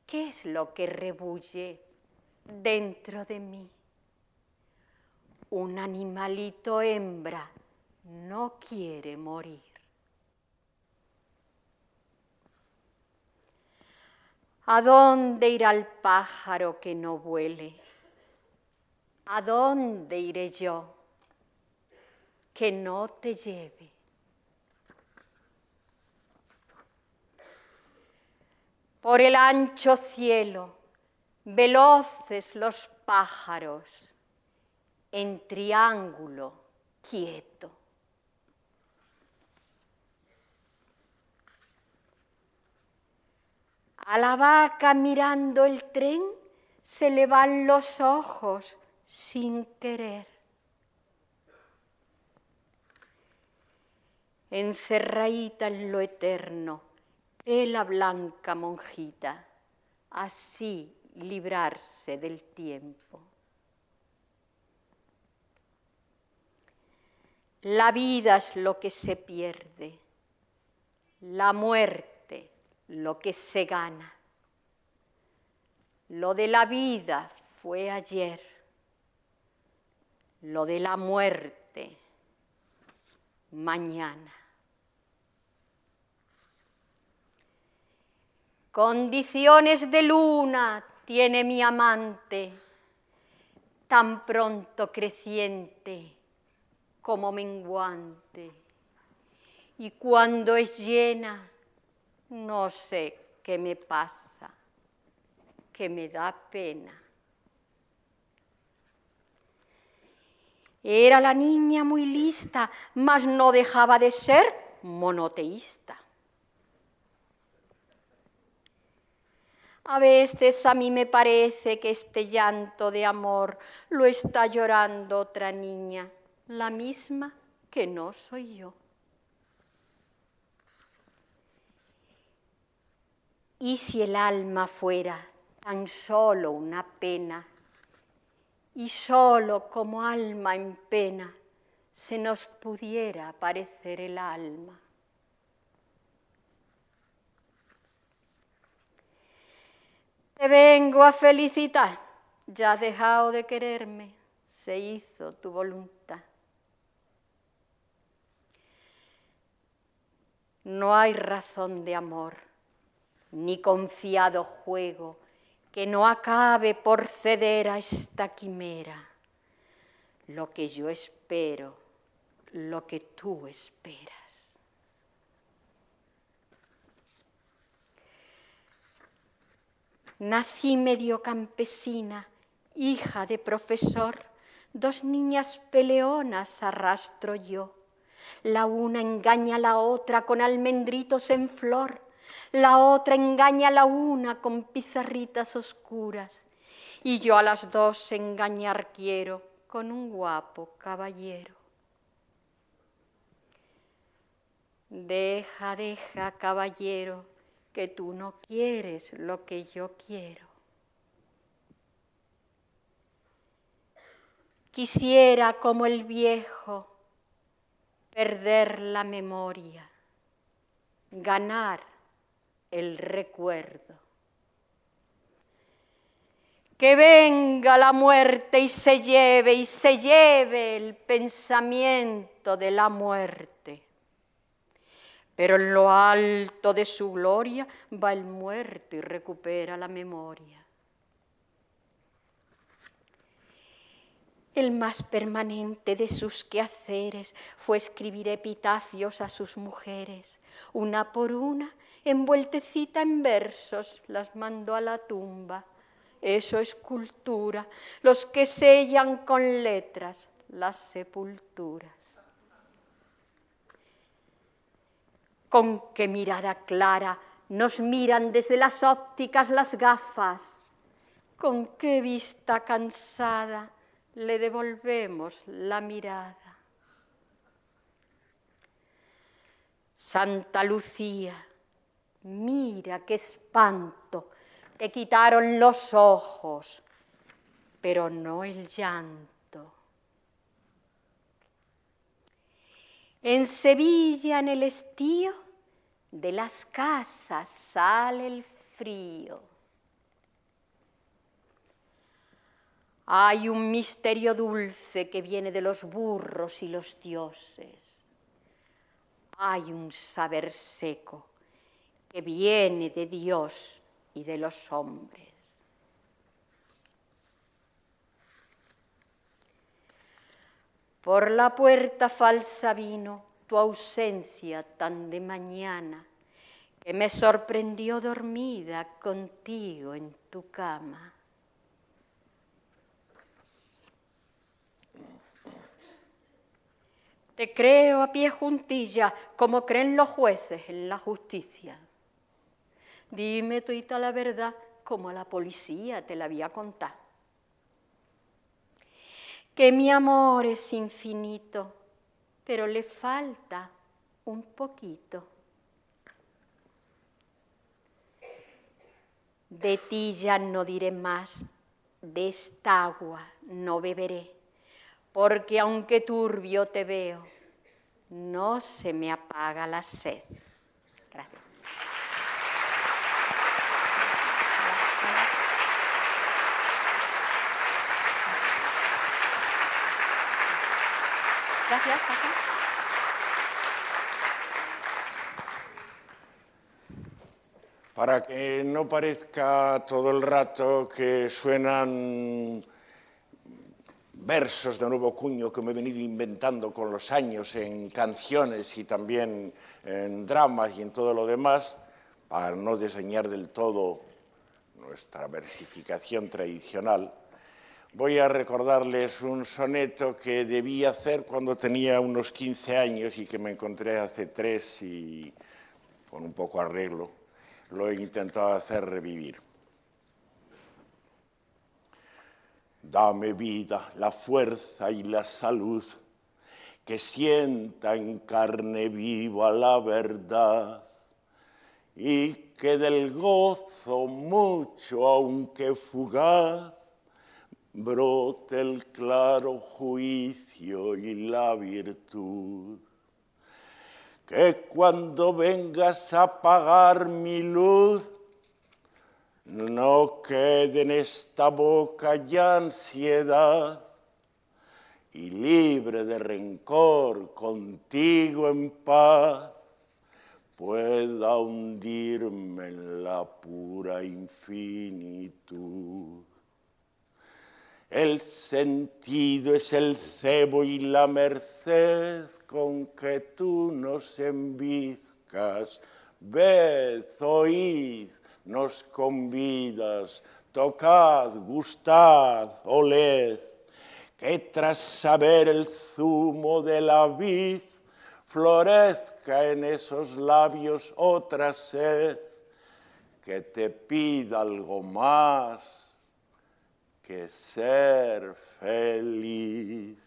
¿Qué es lo que rebulle dentro de mí? Un animalito hembra no quiere morir. ¿A dónde irá el pájaro que no vuele? ¿A dónde iré yo que no te lleve? Por el ancho cielo, veloces los pájaros, en triángulo quieto. A la vaca mirando el tren se le van los ojos sin querer. Encerradita en lo eterno, cree la blanca monjita, así librarse del tiempo. La vida es lo que se pierde, la muerte lo que se gana. Lo de la vida fue ayer, lo de la muerte mañana. Condiciones de luna tiene mi amante, tan pronto creciente como menguante. Y cuando es llena, no sé qué me pasa, que me da pena. Era la niña muy lista, mas no dejaba de ser monoteísta. A veces a mí me parece que este llanto de amor lo está llorando otra niña, la misma que no soy yo. ¿Y si el alma fuera tan solo una pena, y solo como alma en pena se nos pudiera parecer el alma? Te vengo a felicitar, ya has dejado de quererme, se hizo tu voluntad. No hay razón de amor, ni confiado juego, que no acabe por ceder a esta quimera. Lo que yo espero, lo que tú esperas. Nací medio campesina, hija de profesor, 2 niñas peleonas arrastro yo. La una engaña a la otra con almendritos en flor, la otra engaña a la una con pizarritas oscuras, y yo a las 2 engañar quiero con un guapo caballero. Deja, deja, caballero, que tú no quieres lo que yo quiero. Quisiera, como el viejo, perder la memoria, ganar el recuerdo. Que venga la muerte y se lleve el pensamiento de la muerte. Pero en lo alto de su gloria va el muerto y recupera la memoria. El más permanente de sus quehaceres fue escribir epitafios a sus mujeres. Una por una, envueltecita en versos, las mandó a la tumba. Eso es cultura, los que sellan con letras las sepulturas. Con qué mirada clara nos miran desde las ópticas las gafas. Con qué vista cansada le devolvemos la mirada. Santa Lucía, mira qué espanto, te quitaron los ojos, pero no el llanto. En Sevilla, en el estío, de las casas sale el frío. Hay un misterio dulce que viene de los burros y los dioses. Hay un saber seco que viene de Dios y de los hombres. Por la puerta falsa vino tu ausencia tan de mañana, que me sorprendió dormida contigo en tu cama. Te creo a pie juntilla, como creen los jueces en la justicia. Dime tuita la verdad, como a la policía te la había contado. Que mi amor es infinito, pero le falta un poquito. De ti ya no diré más, de esta agua no beberé, porque aunque turbio te veo, no se me apaga la sed. Gracias. Gracias, Paco. Para que no parezca todo el rato que suenan versos de nuevo cuño que me he venido inventando con los años en canciones y también en dramas y en todo lo demás, para no desdeñar del todo nuestra versificación tradicional, voy a recordarles un soneto que debí hacer cuando tenía unos 15 años y que me encontré hace 3 y con un poco arreglo lo he intentado hacer revivir. Dame vida, la fuerza y la salud, que sienta en carne viva la verdad, y que del gozo mucho, aunque fugaz, brote el claro juicio y la virtud. Que cuando vengas a apagar mi luz, no quede en esta boca ya ansiedad, y libre de rencor contigo en paz, pueda hundirme en la pura infinitud. El sentido es el cebo y la merced con que tú nos embizcas. Ved, oíd, nos convidas, tocad, gustad, oled, que tras saber el zumo de la vid, florezca en esos labios otra sed, que te pida algo más que ser feliz.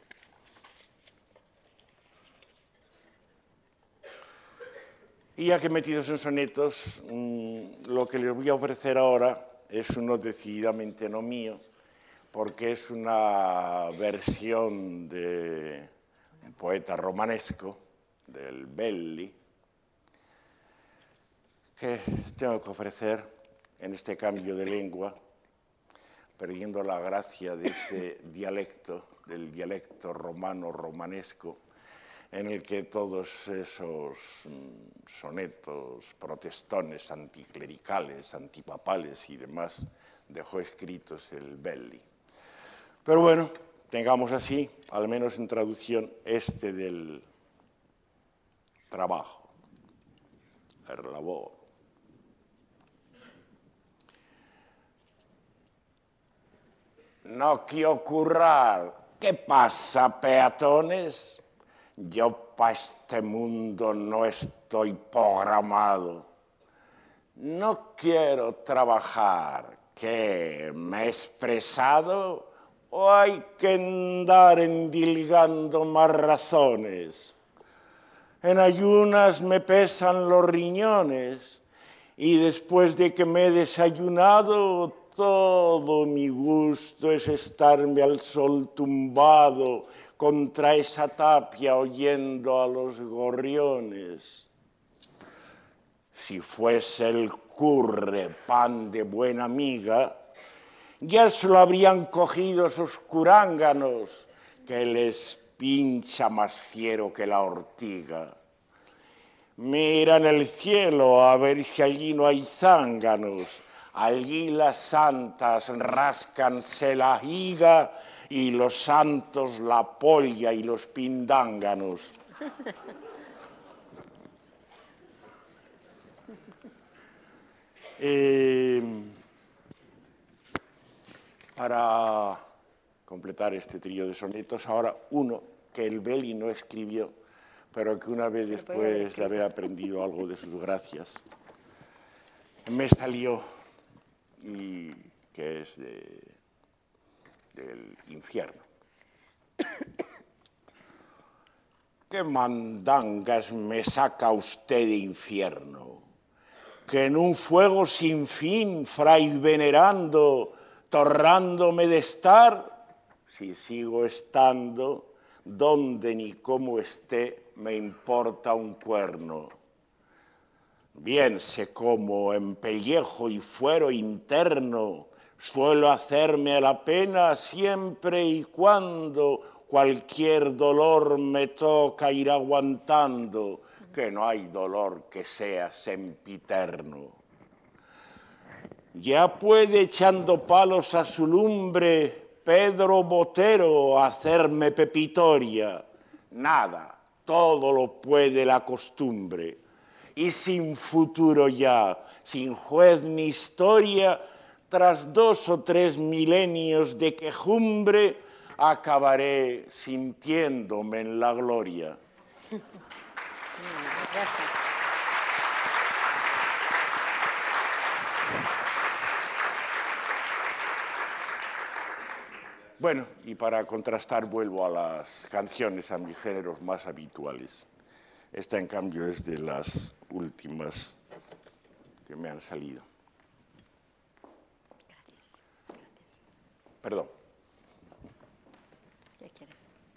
Y ya que metidos en sonetos, lo que les voy a ofrecer ahora es uno decididamente no mío, porque es una versión de un poeta romanesco, del Belli, que tengo que ofrecer en este cambio de lengua, perdiendo la gracia de ese dialecto, del dialecto romano-romanesco, en el que todos esos sonetos protestones, anticlericales, antipapales y demás dejó escritos el Belli. Pero bueno, tengamos así, al menos en traducción, este del trabajo, el labor. No quiero currar. ¿Qué pasa, peatones? Yo para este mundo no estoy programado. No quiero trabajar. ¿Qué? ¿Me he expresado? ¿O hay que andar endilgando más razones? En ayunas me pesan los riñones y después de que me he desayunado, todo mi gusto es estarme al sol tumbado contra esa tapia oyendo a los gorriones. Si fuese el curre pan de buena miga, ya se lo habrían cogido esos curánganos, que les pincha más fiero que la ortiga. Miran el cielo a ver si allí no hay zánganos. Allí las santas ráscanse la higa y los santos la polla y los pindánganos. Para completar este trío de sonetos, ahora uno que el Belli no escribió, pero que una vez después de haber aprendido algo de sus gracias, me salió, y que es del infierno. ¿Qué mandangas me saca usted de infierno? Que en un fuego sin fin, fray venerando, torrándome de estar, si sigo estando, donde ni cómo esté, me importa un cuerno. Bien sé cómo en pellejo y fuero interno suelo hacerme a la pena siempre y cuando cualquier dolor me toca ir aguantando, que no hay dolor que sea sempiterno. Ya puede echando palos a su lumbre Pedro Botero hacerme pepitoria. Nada, todo lo puede la costumbre. Y sin futuro ya, sin juez ni historia, tras 2 o 3 milenios de quejumbre, acabaré sintiéndome en la gloria. Gracias. Bueno, y para contrastar vuelvo a las canciones, a mis géneros más habituales. Esta, en cambio, es de las últimas que me han salido. Perdón. ¿Qué quieres?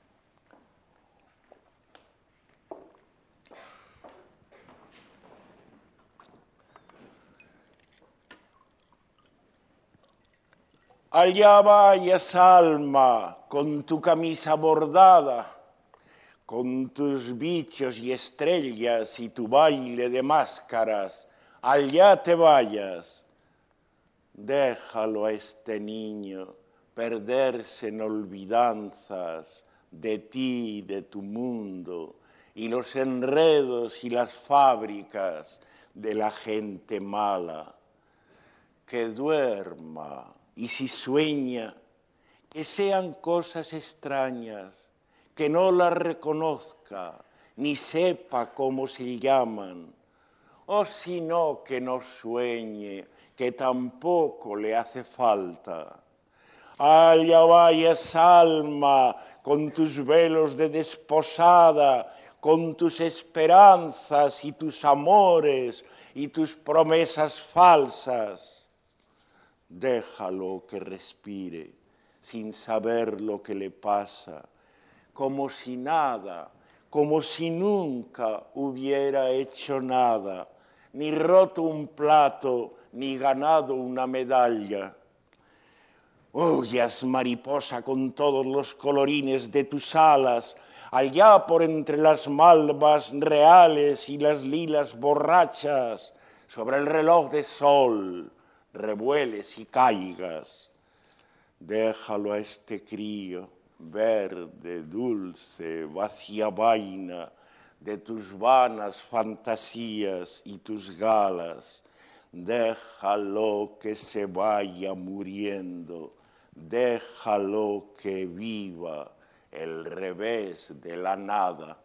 Allá vayas, alma, con tu camisa bordada, con tus bichos y estrellas y tu baile de máscaras, allá te vayas. Déjalo a este niño perderse en olvidanzas de ti, de tu mundo, y los enredos y las fábricas de la gente mala. Que duerma, y si sueña, que sean cosas extrañas, que no las reconozca, ni sepa cómo se llaman, o si no, que no sueñe, que tampoco le hace falta. Allá vayas, alma, con tus velos de desposada, con tus esperanzas y tus amores y tus promesas falsas. Déjalo que respire, sin saber lo que le pasa, como si nada, como si nunca hubiera hecho nada, ni roto un plato, ni ganado una medalla. Huyas, mariposa, con todos los colorines de tus alas, allá por entre las malvas reales y las lilas borrachas, sobre el reloj de sol, revueles y caigas. Déjalo a este crío, verde, dulce, vacía vaina, de tus vanas fantasías y tus galas. Déjalo que se vaya muriendo, déjalo que viva el revés de la nada.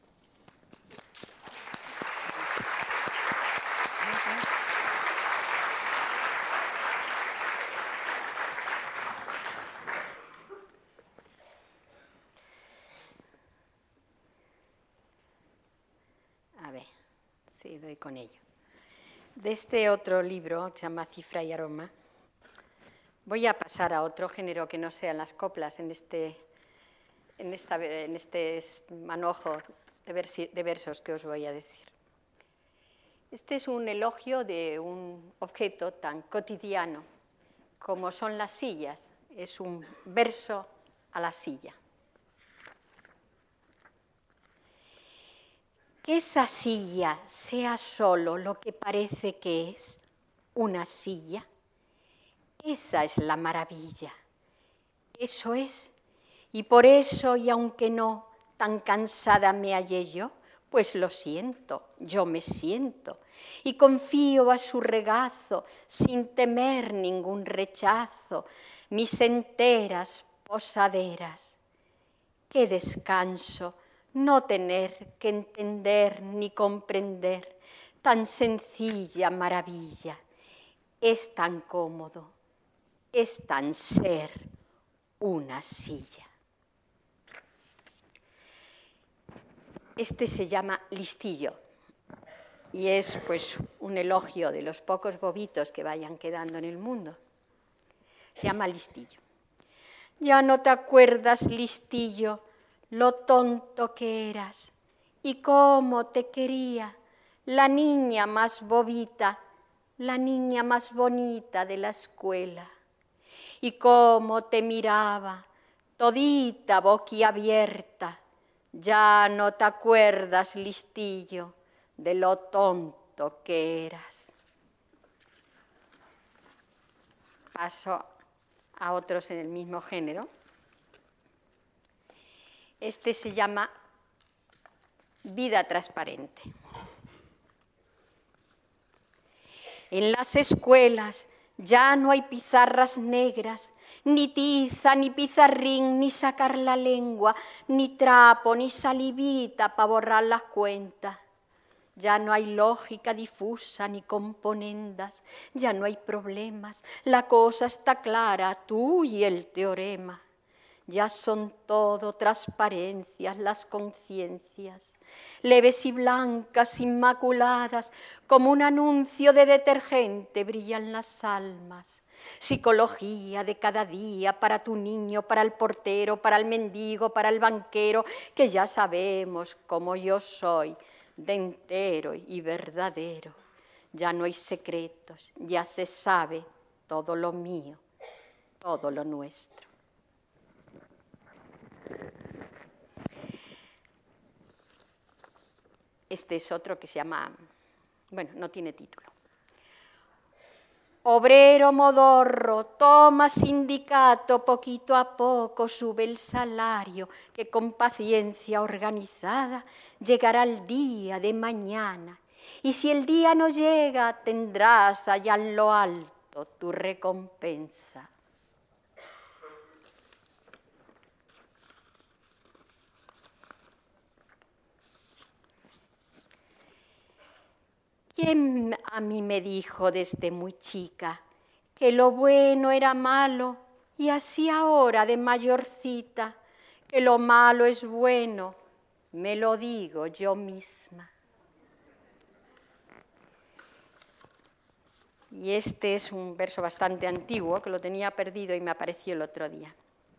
A ver, sí, doy con ello. De este otro libro, que se llama Cifra y Aroma, voy a pasar a otro género que no sean las coplas en este manojo de versos que os voy a decir. Este es un elogio de un objeto tan cotidiano como son las sillas, es un verso a la silla. Que esa silla sea solo lo que parece que es, una silla, esa es la maravilla. Eso es, y por eso, y aunque no tan cansada me hallé yo, pues lo siento, yo me siento, y confío a su regazo, sin temer ningún rechazo, mis enteras posaderas. Qué descanso no tener que entender ni comprender tan sencilla maravilla. Es tan cómodo, es tan ser una silla. Este se llama Listillo y es pues un elogio de los pocos bobitos que vayan quedando en el mundo. Se llama Listillo. Ya no te acuerdas, Listillo, lo tonto que eras y cómo te quería la niña más bobita, la niña más bonita de la escuela. Y cómo te miraba, todita boquiabierta. Ya no te acuerdas, Listillo, de lo tonto que eras. Paso a otros en el mismo género. Este se llama Vida transparente. En las escuelas ya no hay pizarras negras, ni tiza, ni pizarrín, ni sacar la lengua, ni trapo, ni salivita para borrar las cuentas. Ya no hay lógica difusa ni componendas, ya no hay problemas, la cosa está clara, tú y el teorema. Ya son todo transparencias las conciencias, leves y blancas, inmaculadas, como un anuncio de detergente brillan las almas. Psicología de cada día para tu niño, para el portero, para el mendigo, para el banquero, que ya sabemos cómo yo soy, de entero y verdadero. Ya no hay secretos, ya se sabe todo lo mío, todo lo nuestro. Este es otro que se llama, bueno, no tiene título. Obrero modorro, toma sindicato, poquito a poco sube el salario, que con paciencia organizada llegará el día de mañana. Y si el día no llega, tendrás allá en lo alto tu recompensa. ¿Quién a mí me dijo desde muy chica que lo bueno era malo y así ahora de mayorcita que lo malo es bueno? Me lo digo yo misma. Y este es un verso bastante antiguo que lo tenía perdido y me apareció el otro día.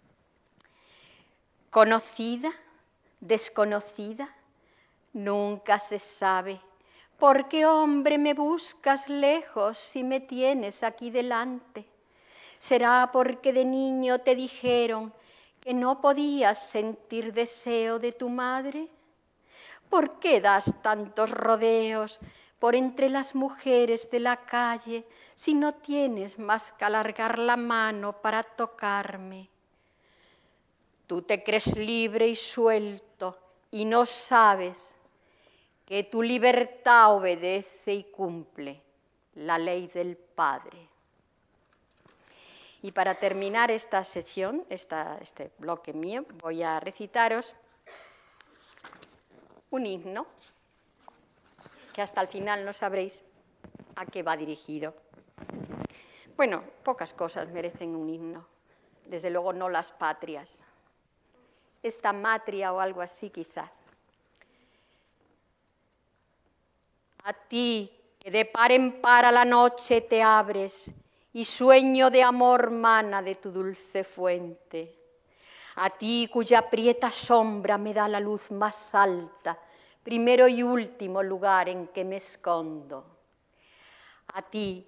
Conocida, desconocida, nunca se sabe. ¿Por qué, hombre, me buscas lejos si me tienes aquí delante? ¿Será porque de niño te dijeron que no podías sentir deseo de tu madre? ¿Por qué das tantos rodeos por entre las mujeres de la calle si no tienes más que alargar la mano para tocarme? Tú te crees libre y suelto y no sabes que tu libertad obedece y cumple la ley del Padre. Y para terminar esta sesión, este bloque mío, voy a recitaros un himno que hasta el final no sabréis a qué va dirigido. Bueno, pocas cosas merecen un himno, desde luego no las patrias. Esta matria o algo así quizás. A ti, que de par en par a la noche te abres y sueño de amor mana de tu dulce fuente. A ti, cuya prieta sombra me da la luz más alta, primero y último lugar en que me escondo. A ti,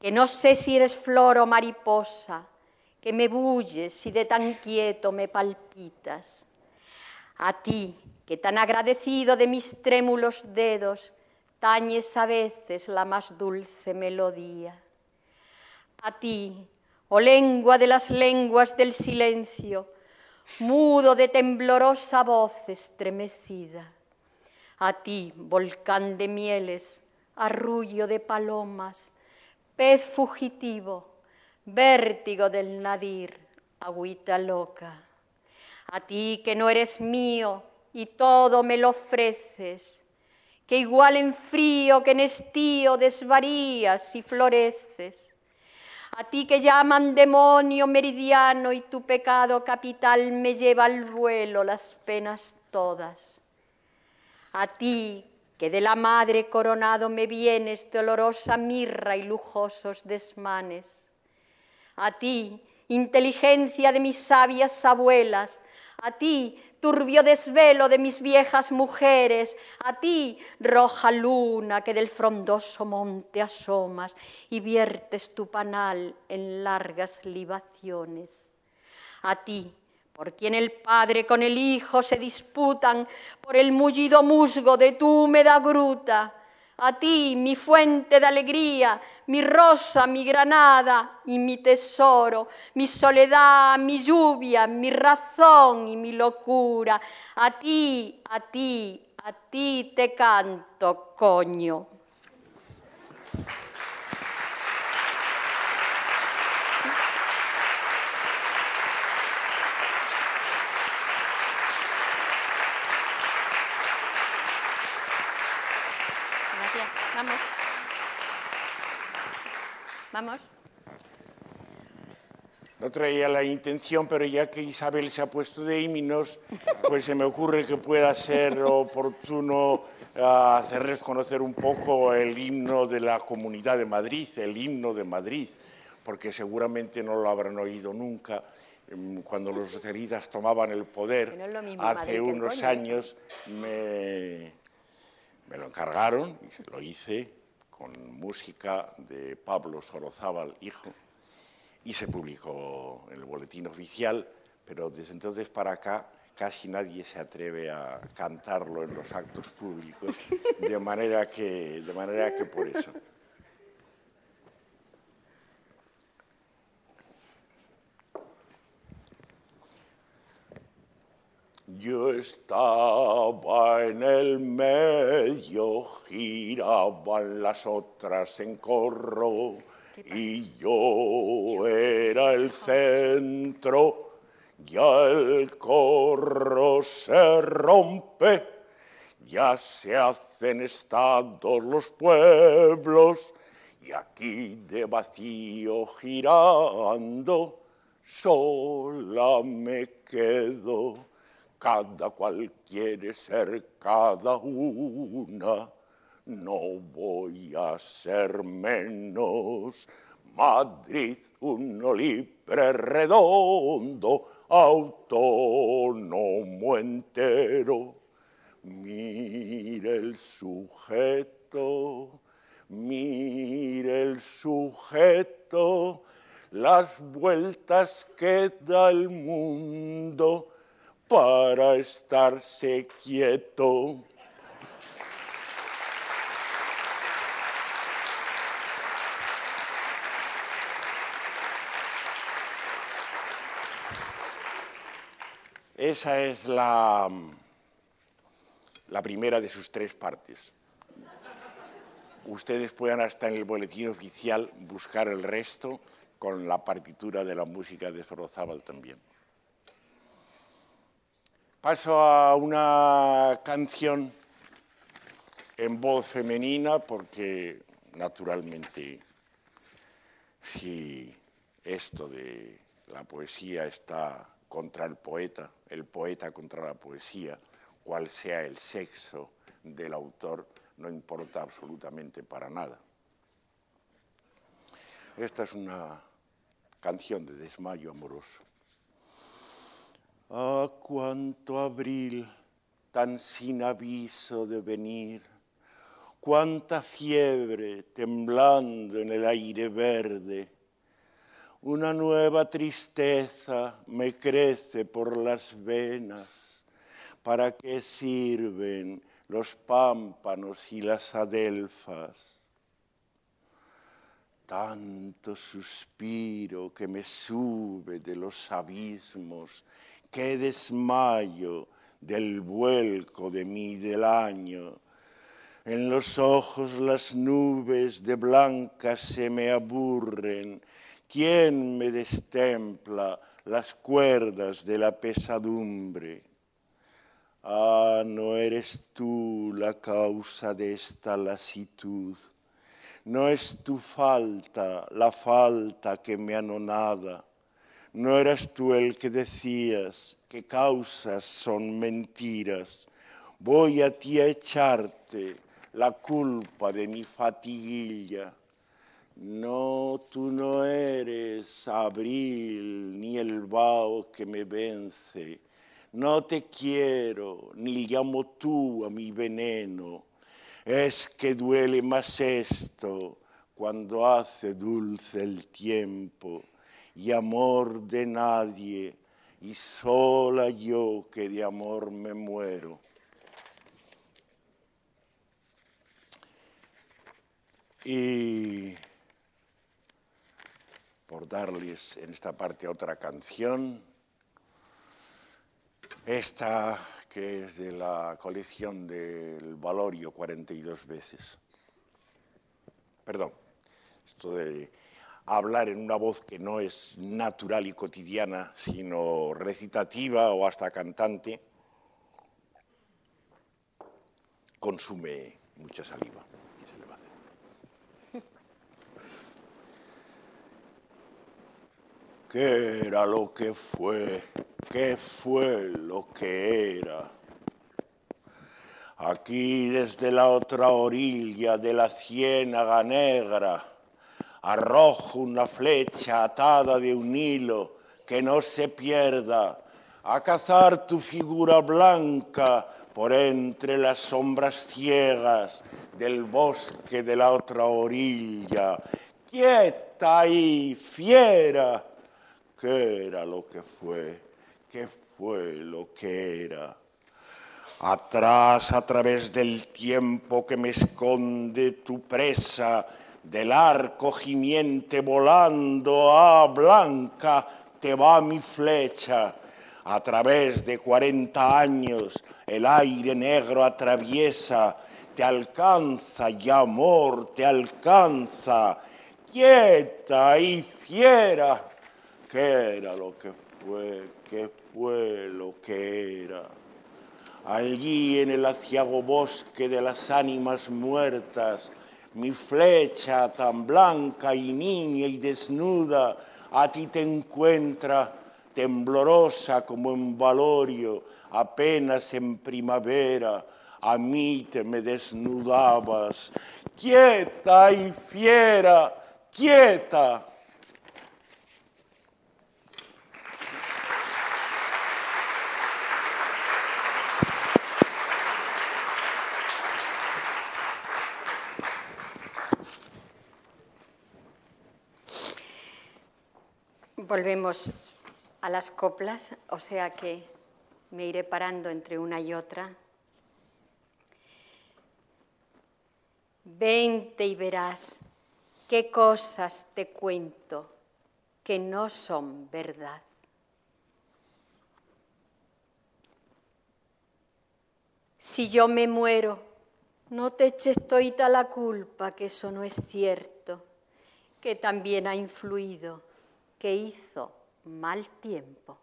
que no sé si eres flor o mariposa, que me bulles si de tan quieto me palpitas. A ti, que tan agradecido de mis trémulos dedos, tañes a veces la más dulce melodía. A ti, oh lengua de las lenguas del silencio, mudo de temblorosa voz estremecida. A ti, volcán de mieles, arrullo de palomas, pez fugitivo, vértigo del nadir, agüita loca. A ti que no eres mío y todo me lo ofreces, que igual en frío que en estío desvarías y floreces. A ti que llaman demonio meridiano y tu pecado capital me lleva al vuelo las penas todas. A ti que de la madre coronado me vienes de olorosa mirra y lujosos desmanes. A ti, inteligencia de mis sabias abuelas, a ti, turbio desvelo de mis viejas mujeres, a ti, roja luna que del frondoso monte asomas y viertes tu panal en largas libaciones. A ti, por quien el padre con el hijo se disputan por el mullido musgo de tu húmeda gruta. A ti, mi fuente de alegría, mi rosa, mi granada y mi tesoro, mi soledad, mi lluvia, mi razón y mi locura. A ti, a ti, a ti te canto, coño. Vamos. Vamos. No traía la intención, pero ya que Isabel se ha puesto de himnos, pues se me ocurre que pueda ser oportuno hacerles conocer un poco el himno de la Comunidad de Madrid, el himno de Madrid, porque seguramente no lo habrán oído nunca. Cuando los socialistas tomaban el poder, hace unos años, me lo encargaron y se lo hice con música de Pablo Sorozábal, hijo, y se publicó en el boletín oficial, pero desde entonces para acá casi nadie se atreve a cantarlo en los actos públicos, de manera que por eso. Yo estaba en el medio, giraban las otras en corro, y yo era el centro, ya el corro se rompe, ya se hacen estados los pueblos, y aquí de vacío girando, sola me quedo. Cada cual quiere ser cada una, no voy a ser menos. Madrid, uno libre, redondo, autónomo entero. Mire el sujeto, las vueltas que da el mundo para estarse quieto. Esa es la primera de sus tres partes. Ustedes puedan hasta en el boletín oficial buscar el resto con la partitura de la música de Sorozábal también. Paso a una canción en voz femenina porque, naturalmente, si esto de la poesía está contra el poeta contra la poesía, cual sea el sexo del autor, no importa absolutamente para nada. Esta es una canción de desmayo amoroso. Ah, cuánto abril tan sin aviso de venir, cuánta fiebre temblando en el aire verde. Una nueva tristeza me crece por las venas. ¿Para qué sirven los pámpanos y las adelfas? Tanto suspiro que me sube de los abismos, qué desmayo del vuelco de mí del año. En los ojos las nubes de blanca se me aburren. ¿Quién me destempla las cuerdas de la pesadumbre? Ah, no eres tú la causa de esta lasitud. No es tu falta la falta que me anonada. No eras tú el que decías que causas son mentiras. Voy a ti a echarte la culpa de mi fatiguilla. No, tú no eres abril ni el vaho que me vence. No te quiero ni llamo tú a mi veneno. Es que duele más esto cuando hace dulce el tiempo y amor de nadie y sola yo que de amor me muero. Y por darles en esta parte otra canción, esta que es de la colección del Valorio 42 veces. Perdón, esto de hablar en una voz que no es natural y cotidiana, sino recitativa o hasta cantante, consume mucha saliva. ¿Qué se le va a hacer? ¿Qué era lo que fue? ¿Qué fue lo que era? Aquí desde la otra orilla de la ciénaga negra arrojo una flecha atada de un hilo que no se pierda a cazar tu figura blanca por entre las sombras ciegas del bosque de la otra orilla. Quieta ahí, fiera. ¿Qué era lo que fue? ¿Qué fue lo que era? Atrás, a través del tiempo que me esconde tu presa, del arco gimiente volando, blanca, te va mi flecha. A través de 40 años, el aire negro atraviesa, te alcanza, y amor, te alcanza. Quieta y fiera. ¿Qué era lo que fue? ¿Qué fue lo que era? Allí en el aciago bosque de las ánimas muertas, mi flecha tan blanca y niña y desnuda, a ti te encuentra, temblorosa como en Valorio, apenas en primavera, a mí te me desnudabas. Quieta y fiera, quieta. Volvemos a las coplas, o sea que me iré parando entre una y otra. Vente y verás qué cosas te cuento que no son verdad. Si yo me muero, no te eches toita la culpa, que eso no es cierto, que también ha influido, que hizo mal tiempo.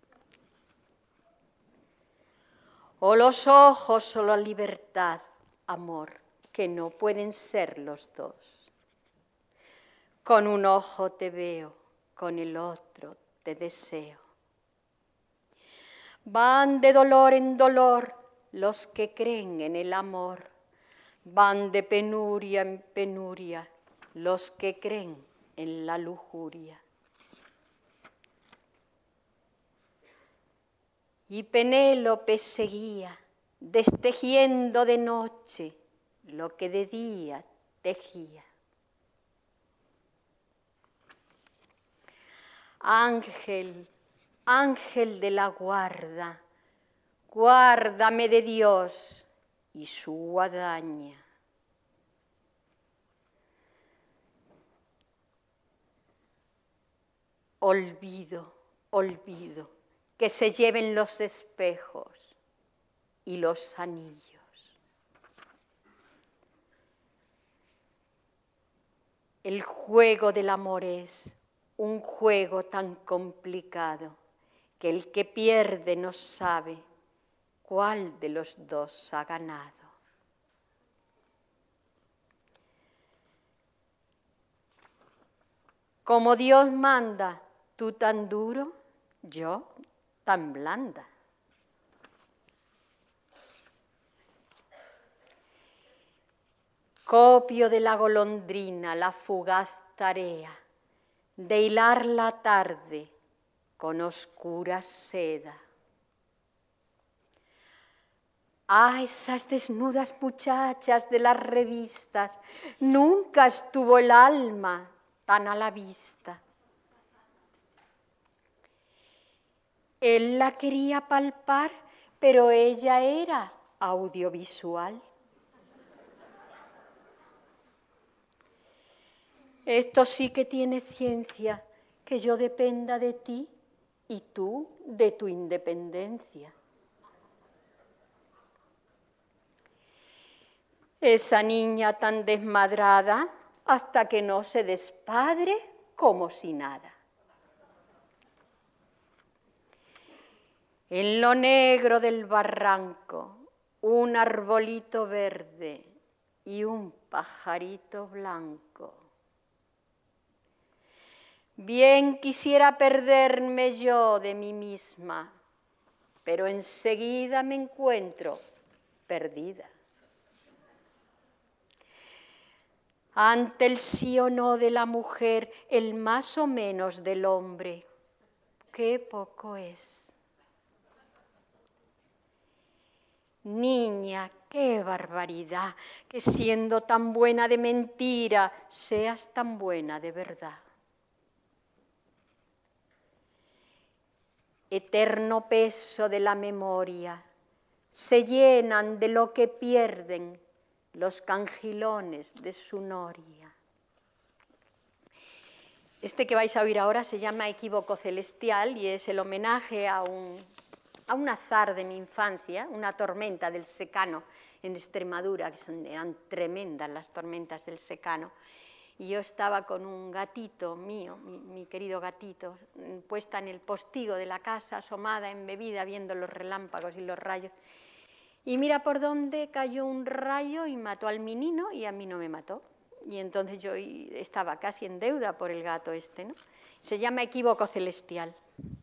O los ojos o la libertad, amor, que no pueden ser los dos. Con un ojo te veo, con el otro te deseo. Van de dolor en dolor los que creen en el amor, van de penuria en penuria los que creen en la lujuria. Y Penélope seguía, destejiendo de noche lo que de día tejía. Ángel, ángel de la guarda, guárdame de Dios y su guadaña. Olvido, olvido, que se lleven los espejos y los anillos. El juego del amor es un juego tan complicado que el que pierde no sabe cuál de los dos ha ganado. Como Dios manda, tú tan duro, yo tan blanda. Copio de la golondrina la fugaz tarea de hilar la tarde con oscura seda. Ah, esas desnudas muchachas de las revistas, nunca estuvo el alma tan a la vista. Él la quería palpar, pero ella era audiovisual. Esto sí que tiene ciencia, que yo dependa de ti y tú de tu independencia. Esa niña tan desmadrada hasta que no se despadre como si nada. En lo negro del barranco, un arbolito verde y un pajarito blanco. Bien quisiera perderme yo de mí misma, pero enseguida me encuentro perdida. Ante el sí o no de la mujer, el más o menos del hombre, qué poco es. Niña, qué barbaridad, que siendo tan buena de mentira, seas tan buena de verdad. Eterno peso de la memoria, se llenan de lo que pierden los cangilones de su noria. Este que vais a oír ahora se llama Equívoco Celestial y es el homenaje a un azar de mi infancia, una tormenta del secano en Extremadura, que eran tremendas las tormentas del secano. Y yo estaba con un gatito mío, mi querido gatito, puesta en el postigo de la casa, asomada, embebida, viendo los relámpagos y los rayos. Y mira por dónde cayó un rayo y mató al menino y a mí no me mató. Y entonces yo estaba casi en deuda por el gato este, ¿no? Se llama Equívoco Celestial.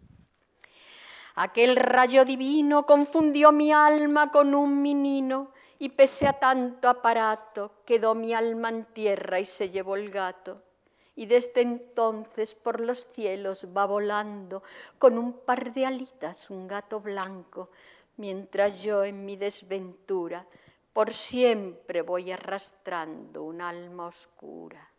Aquel rayo divino confundió mi alma con un menino y pese a tanto aparato quedó mi alma en tierra y se llevó el gato. Y desde entonces por los cielos va volando con un par de alitas un gato blanco, mientras yo en mi desventura por siempre voy arrastrando un alma oscura.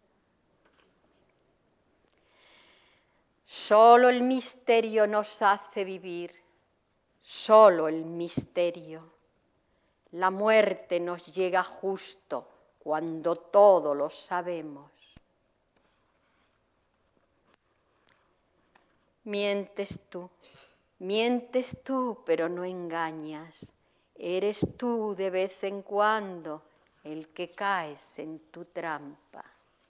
Solo el misterio nos hace vivir, solo el misterio. La muerte nos llega justo cuando todo lo sabemos. Mientes tú, pero no engañas. Eres tú de vez en cuando el que caes en tu trampa.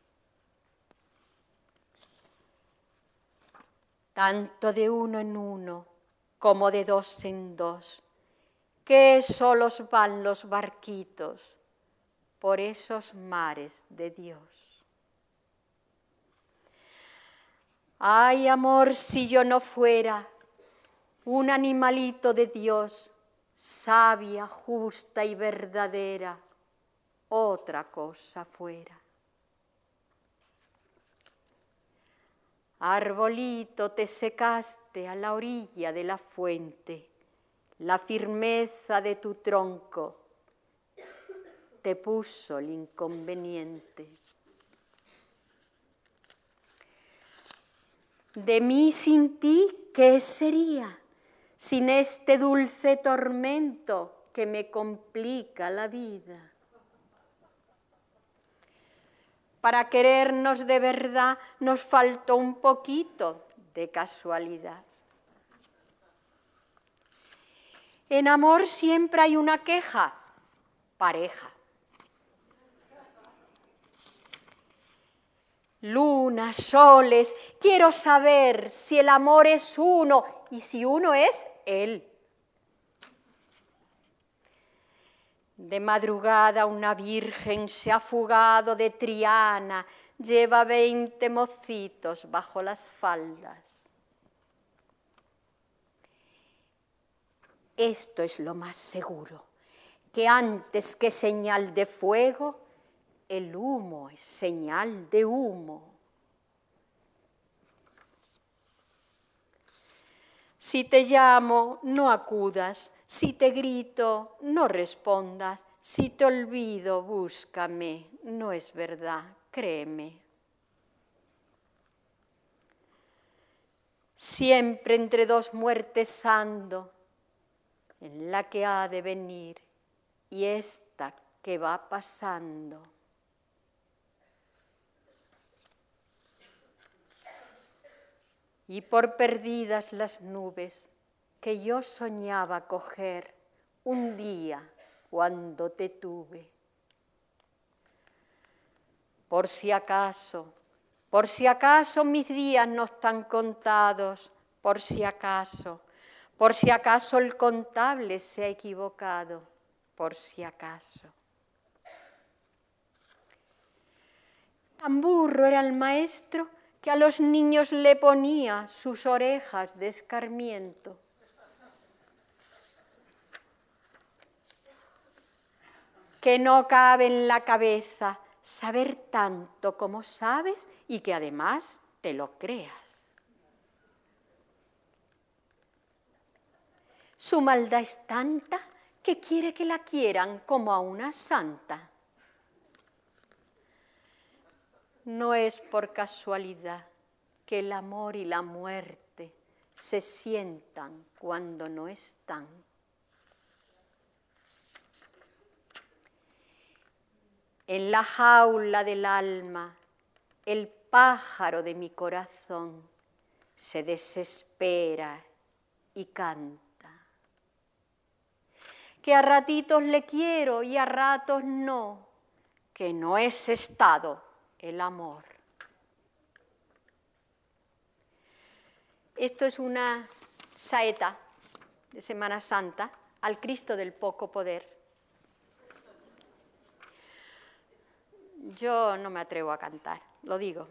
Tanto de uno en uno como de dos en dos, que solos van los barquitos por esos mares de Dios. Ay, amor, si yo no fuera un animalito de Dios, sabia, justa y verdadera, otra cosa fuera. Arbolito, te secaste a la orilla de la fuente, la firmeza de tu tronco te puso el inconveniente. De mí sin ti, ¿qué sería? Sin este dulce tormento que me complica la vida. Para querernos de verdad nos faltó un poquito de casualidad. En amor siempre hay una queja, pareja. Lunas, soles, quiero saber si el amor es uno y si uno es él. De madrugada una virgen se ha fugado de Triana, lleva 20 mocitos bajo las faldas. Esto es lo más seguro, que antes que señal de fuego, el humo es señal de humo. Si te llamo, no acudas. Si te grito, no respondas. Si te olvido, búscame. No es verdad, créeme. Siempre entre dos muertes ando, en la que ha de venir y esta que va pasando. Y por perdidas las nubes que yo soñaba coger un día cuando te tuve. Por si acaso mis días no están contados, por si acaso el contable se ha equivocado, por si acaso. Tan burro era el maestro que a los niños le ponía sus orejas de escarmiento. Que no cabe en la cabeza saber tanto como sabes y que además te lo creas. Su maldad es tanta que quiere que la quieran como a una santa. No es por casualidad que el amor y la muerte se sientan cuando no están. En la jaula del alma, el pájaro de mi corazón se desespera y canta. Que a ratitos le quiero y a ratos no, que no es estado el amor. Esto es una saeta de Semana Santa al Cristo del poco poder. Yo no me atrevo a cantar, lo digo.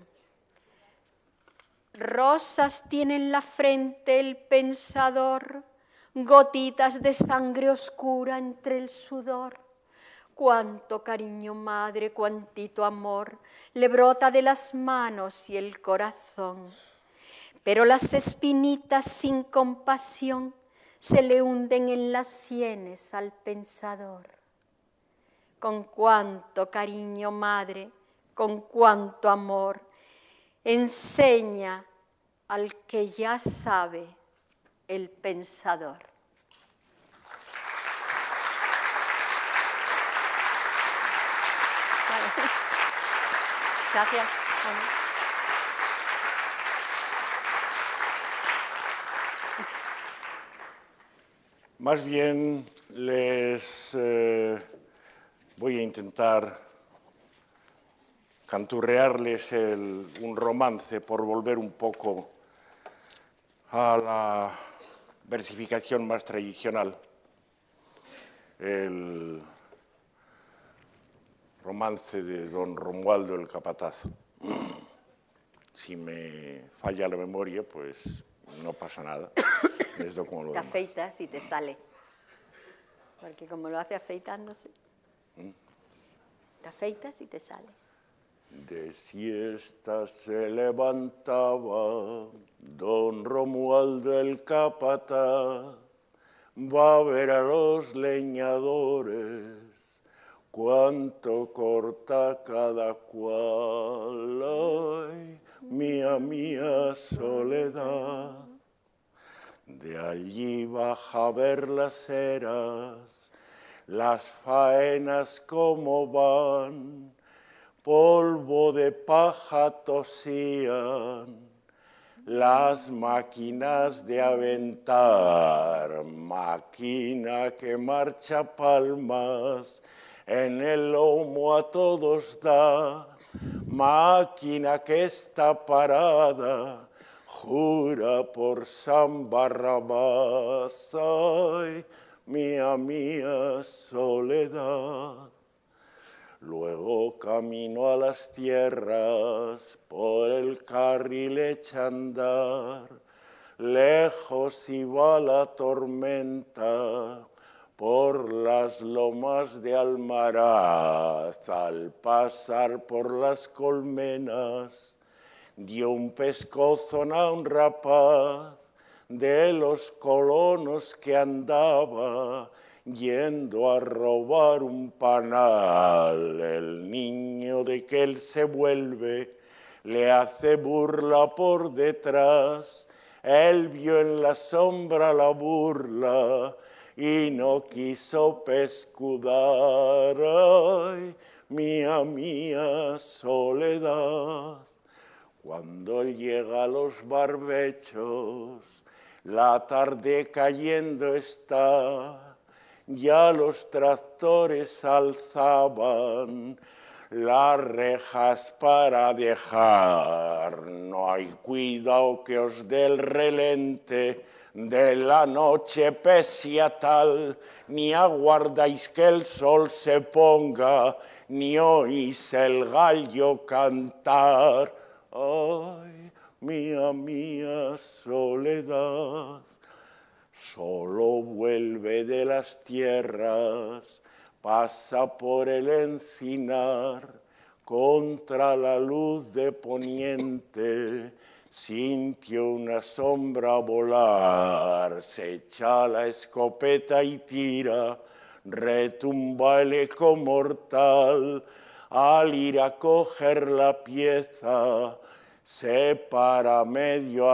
Rosas tiene en la frente el pensador, gotitas de sangre oscura entre el sudor. Cuánto cariño, madre, cuantito amor, le brota de las manos y el corazón. Pero las espinitas sin compasión se le hunden en las sienes al pensador. Con cuánto cariño, madre, con cuánto amor, enseña al que ya sabe el pensador. Gracias. Más bien les voy a intentar canturrearles un romance por volver un poco a la versificación más tradicional. El romance de don Romualdo el Capataz. Si me falla la memoria, pues no pasa nada. Es como lo te demás. Afeitas y te sale. Porque como lo hace afeitándose, te afeitas y te sale. De siesta se levantaba don Romualdo el Capataz, va a ver a los leñadores cuánto corta cada cual, ay, mía soledad. De allí baja a ver las eras, las faenas como van, polvo de paja tosían, las máquinas de aventar, máquina que marcha palmas, en el lomo a todos da, máquina que está parada, jura por San Barrabás, ay, mía soledad. Luego camino a las tierras, por el carril echa a andar, lejos iba la tormenta, por las lomas de Almaraz, al pasar por las colmenas, dio un pescozón a un rapaz de los colonos que andaba yendo a robar un panal. El niño de que él se vuelve le hace burla por detrás. Él vio en la sombra la burla y no quiso pescudar. Ay, mía soledad. Cuando él llega a los barbechos, la tarde cayendo está, ya los tractores alzaban las rejas para dejar. No hay cuidado que os dé el relente de la noche pesia tal, ni aguardáis que el sol se ponga, ni oís el gallo cantar. Ay, mía soledad, solo vuelve de las tierras, pasa por el encinar, contra la luz de poniente, sintió una sombra volar, se echa la escopeta y tira, retumba el eco mortal, al ir a coger la pieza, se para medio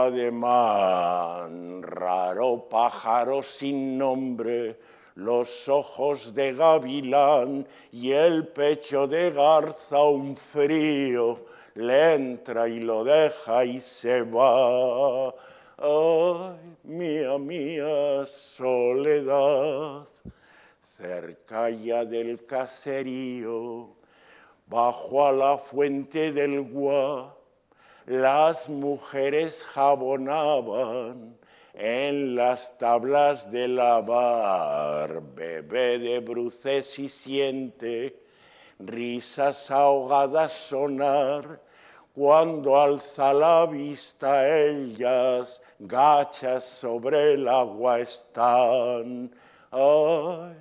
ademán, raro pájaro sin nombre, los ojos de gavilán y el pecho de garza, un frío le entra y lo deja y se va. Ay, mía soledad, cerca ya del caserío, bajo a la fuente del Guá, las mujeres jabonaban en las tablas de lavar, bebé de bruces y siente risas ahogadas sonar, cuando alza la vista ellas gachas sobre el agua están. Ay,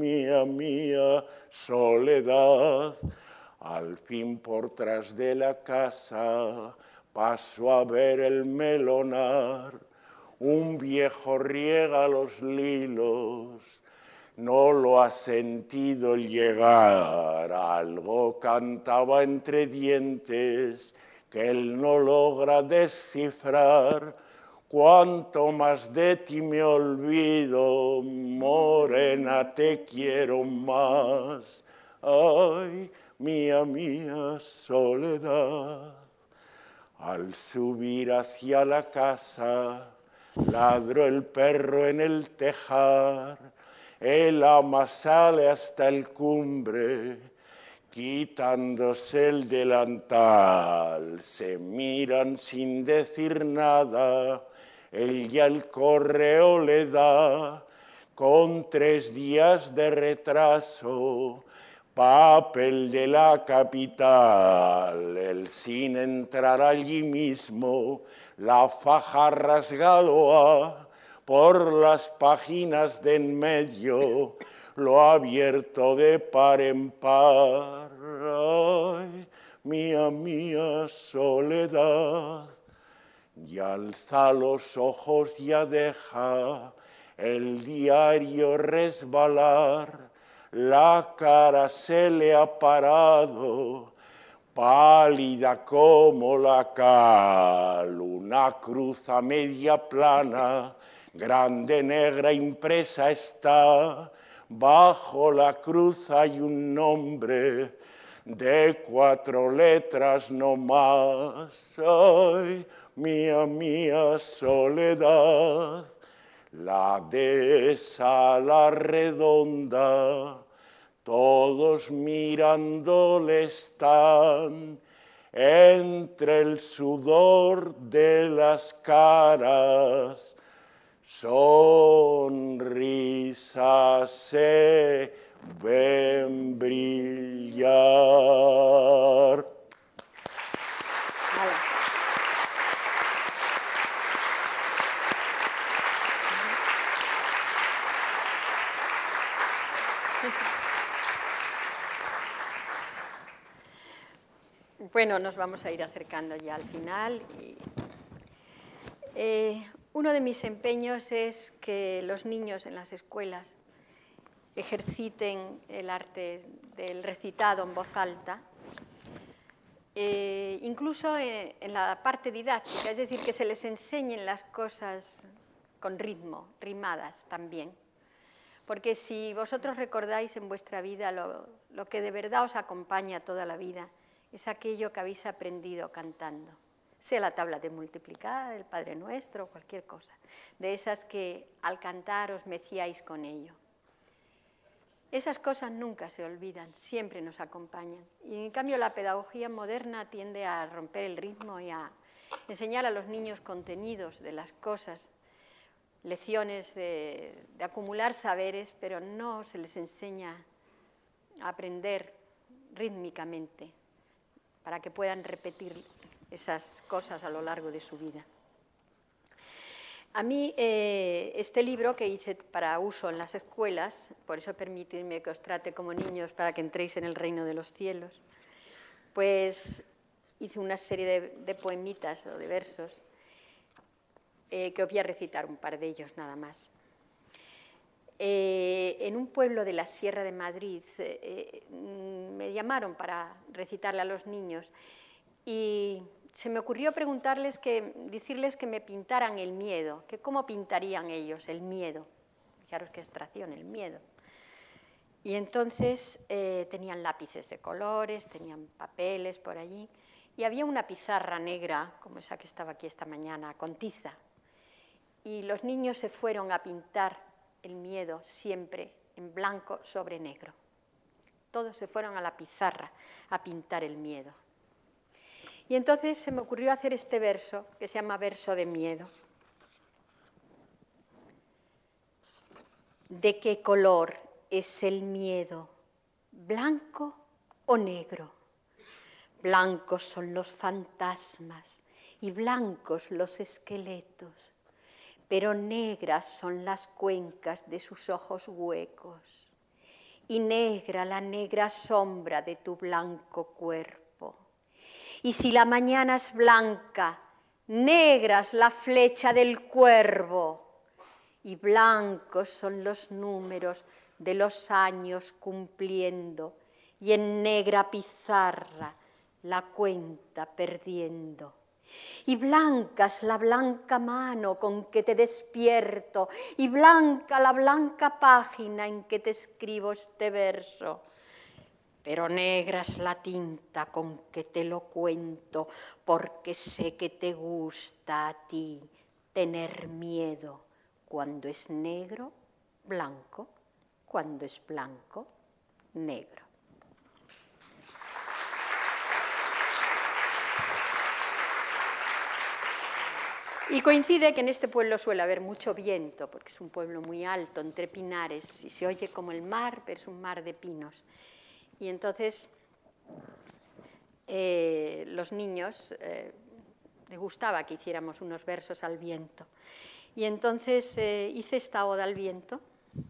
mía soledad, al fin por tras de la casa paso a ver el melonar, un viejo riega los lilos, no lo ha sentido llegar, algo cantaba entre dientes que él no logra descifrar. Cuanto más de ti me olvido, morena, te quiero más. Ay, mía soledad. Al subir hacia la casa, ladró el perro en el tejar, el ama sale hasta el cumbre, quitándose el delantal, se miran sin decir nada, él ya el correo le da, con 3 días de retraso, papel de la capital, él sin entrar allí mismo, la faja rasgado ha, por las páginas de en medio, lo ha abierto de par en par. Ay, mía soledad, y alza los ojos, ya deja el diario resbalar, la cara se le ha parado, pálida como la cal, una cruz a media plana, grande negra impresa está, bajo la cruz hay un nombre de 4 letras no más. Ay, mía, mía soledad, la de Sala Redonda, todos mirándole están, entre el sudor de las caras, sonrisas se ven brillar. Vale. Bueno, nos vamos a ir acercando ya al final. Uno de mis empeños es que los niños en las escuelas ejerciten el arte del recitado en voz alta, incluso en la parte didáctica, es decir, que se les enseñen las cosas con ritmo, rimadas también. Porque si vosotros recordáis en vuestra vida lo que de verdad os acompaña toda la vida, es aquello que habéis aprendido cantando, sea la tabla de multiplicar, el Padre Nuestro, cualquier cosa, de esas que al cantar os mecíais con ello. Esas cosas nunca se olvidan, siempre nos acompañan. Y en cambio la pedagogía moderna tiende a romper el ritmo y a enseñar a los niños contenidos de las cosas, lecciones de acumular saberes, pero no se les enseña a aprender rítmicamente para que puedan repetir esas cosas a lo largo de su vida. A mí este libro que hice para uso en las escuelas, por eso permitidme que os trate como niños para que entréis en el reino de los cielos, pues hice una serie de poemitas o de versos que os voy a recitar un par de ellos nada más. En un pueblo de la Sierra de Madrid me llamaron para recitarle a los niños y se me ocurrió decirles que me pintaran el miedo, que cómo pintarían ellos el miedo. Fijaros qué abstracción, el miedo. Y entonces tenían lápices de colores, tenían papeles por allí y había una pizarra negra, como esa que estaba aquí esta mañana, con tiza. Y los niños se fueron a pintar el miedo siempre en blanco sobre negro. Todos se fueron a la pizarra a pintar el miedo. Y entonces se me ocurrió hacer este verso, que se llama Verso de Miedo. ¿De qué color es el miedo? ¿Blanco o negro? Blancos son los fantasmas y blancos los esqueletos, pero negras son las cuencas de sus ojos huecos y negra la negra sombra de tu blanco cuerpo. Y si la mañana es blanca, negra es la flecha del cuervo y blancos son los números de los años cumpliendo y en negra pizarra la cuenta perdiendo. Y blanca es la blanca mano con que te despierto y blanca la blanca página en que te escribo este verso. Pero negra es la tinta con que te lo cuento, porque sé que te gusta a ti tener miedo. Cuando es negro, blanco. Cuando es blanco, negro. Y coincide que en este pueblo suele haber mucho viento, porque es un pueblo muy alto, entre pinares, y se oye como el mar, pero es un mar de pinos. Y entonces los niños les gustaba que hiciéramos unos versos al viento. Y entonces hice esta oda al viento.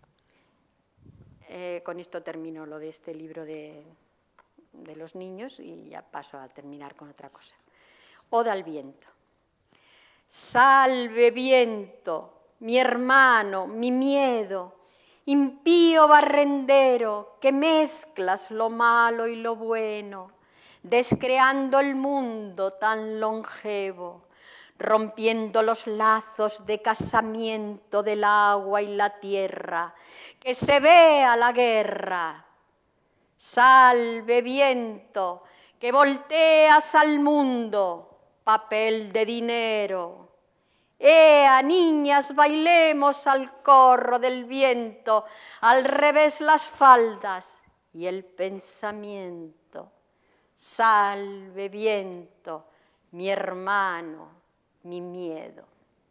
Con esto termino lo de este libro de los niños y ya paso a terminar con otra cosa. Oda al viento. Salve viento, mi hermano, mi miedo, impío barrendero, que mezclas lo malo y lo bueno, descreando el mundo tan longevo, rompiendo los lazos de casamiento del agua y la tierra, que se vea la guerra. Salve viento, que volteas al mundo, papel de dinero. Ea, niñas, bailemos al corro del viento, al revés las faldas y el pensamiento. Salve viento, mi hermano, mi miedo.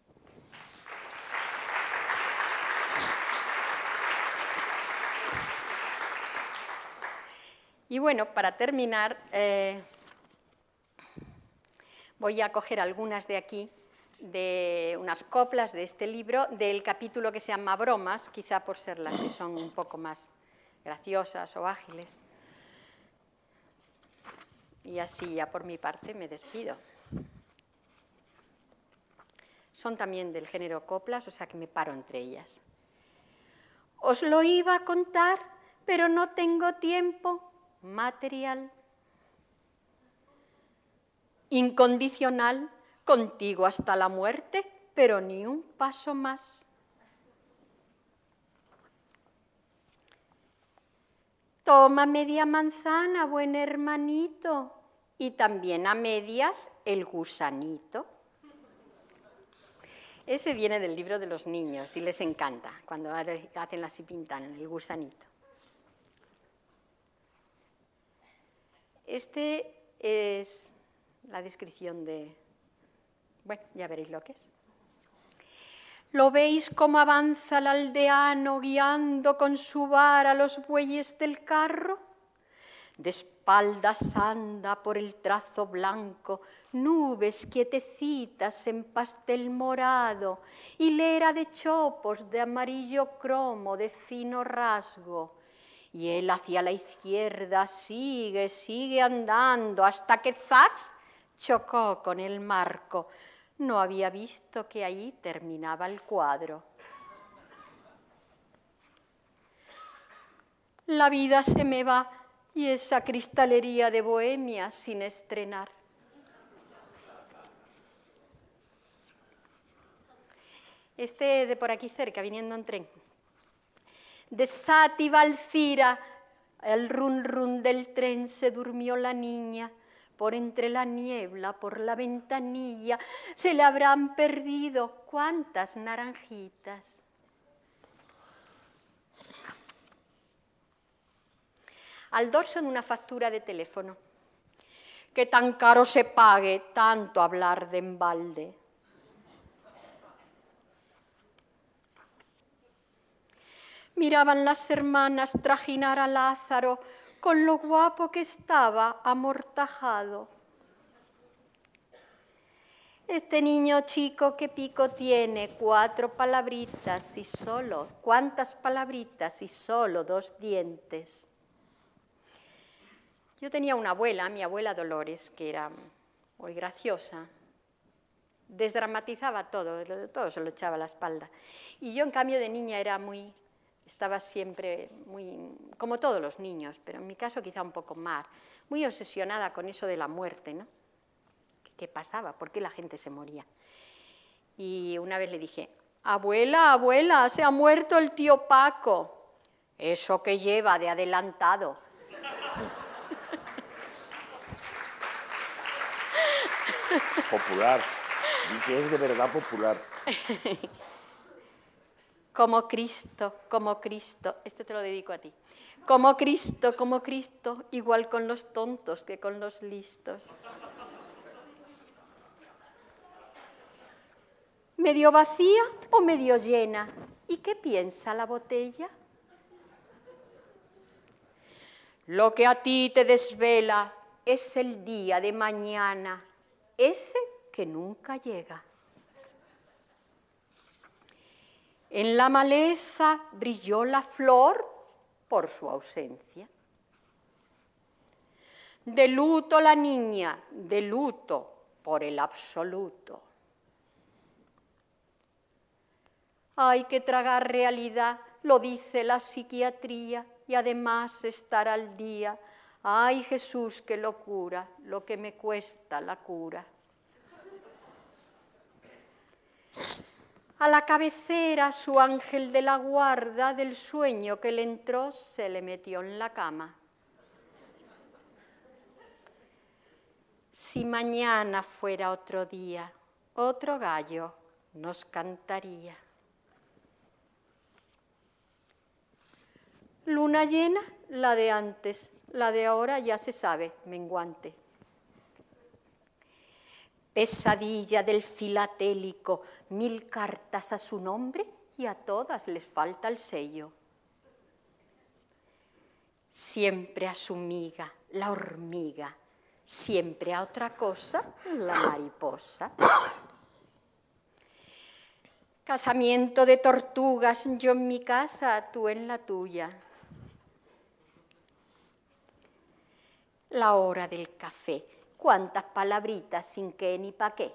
Y bueno, para terminar, voy a coger algunas de aquí, de unas coplas de este libro, del capítulo que se llama Bromas, quizá por ser las que son un poco más graciosas o ágiles. Y así ya por mi parte me despido. Son también del género coplas, o sea que me paro entre ellas. Os lo iba a contar, pero no tengo tiempo material. Incondicional, contigo hasta la muerte, pero ni un paso más. Toma media manzana, buen hermanito, y también a medias el gusanito. Ese viene del libro de los niños y les encanta cuando hacen así pintan el gusanito. Este es la descripción de... Bueno, ya veréis lo que es. ¿Lo veis cómo avanza el aldeano guiando con su vara los bueyes del carro? De espaldas anda por el trazo blanco, nubes quietecitas en pastel morado, hilera de chopos de amarillo cromo de fino rasgo. Y él hacia la izquierda sigue andando, hasta que ¡zax! Chocó con el marco. No había visto que ahí terminaba el cuadro. La vida se me va y esa cristalería de Bohemia sin estrenar. Este de por aquí cerca, viniendo en tren. De Sátiva Alcira, el run run del tren se durmió la niña. Por entre la niebla, por la ventanilla, se le habrán perdido cuántas naranjitas. Al dorso de una factura de teléfono. Que tan caro se pague tanto hablar de embalde. Miraban las hermanas trajinar a Lázaro con lo guapo que estaba amortajado. Este niño chico, ¿qué pico tiene? 4 palabritas y solo. ¿Cuántas palabritas y solo 2 dientes? Yo tenía una abuela, mi abuela Dolores, que era muy graciosa. Desdramatizaba todo se lo echaba a la espalda. Y yo, en cambio, de niña estaba siempre muy, como todos los niños, pero en mi caso quizá un poco más, muy obsesionada con eso de la muerte, ¿no? ¿Qué pasaba? ¿Por qué la gente se moría? Y una vez le dije, abuela, abuela, se ha muerto el tío Paco. Eso que lleva de adelantado. Popular, y que es de verdad popular. Como Cristo, este te lo dedico a ti. Como Cristo, igual con los tontos que con los listos. ¿Medio vacía o medio llena? ¿Y qué piensa la botella? Lo que a ti te desvela es el día de mañana, ese que nunca llega. En la maleza brilló la flor por su ausencia. De luto la niña, de luto por el absoluto. Hay que tragar realidad lo dice la psiquiatría, y además estar al día. Ay, Jesús, qué locura, lo que me cuesta la cura. A la cabecera su ángel de la guarda del sueño que le entró se le metió en la cama. Si mañana fuera otro día, otro gallo nos cantaría. Luna llena, la de antes, la de ahora ya se sabe, menguante. Pesadilla del filatélico, 1000 cartas a su nombre y a todas les falta el sello. Siempre a su miga, la hormiga, siempre a otra cosa, la mariposa. Casamiento de tortugas, yo en mi casa, tú en la tuya. La hora del café, cuántas palabritas sin qué ni pa' qué.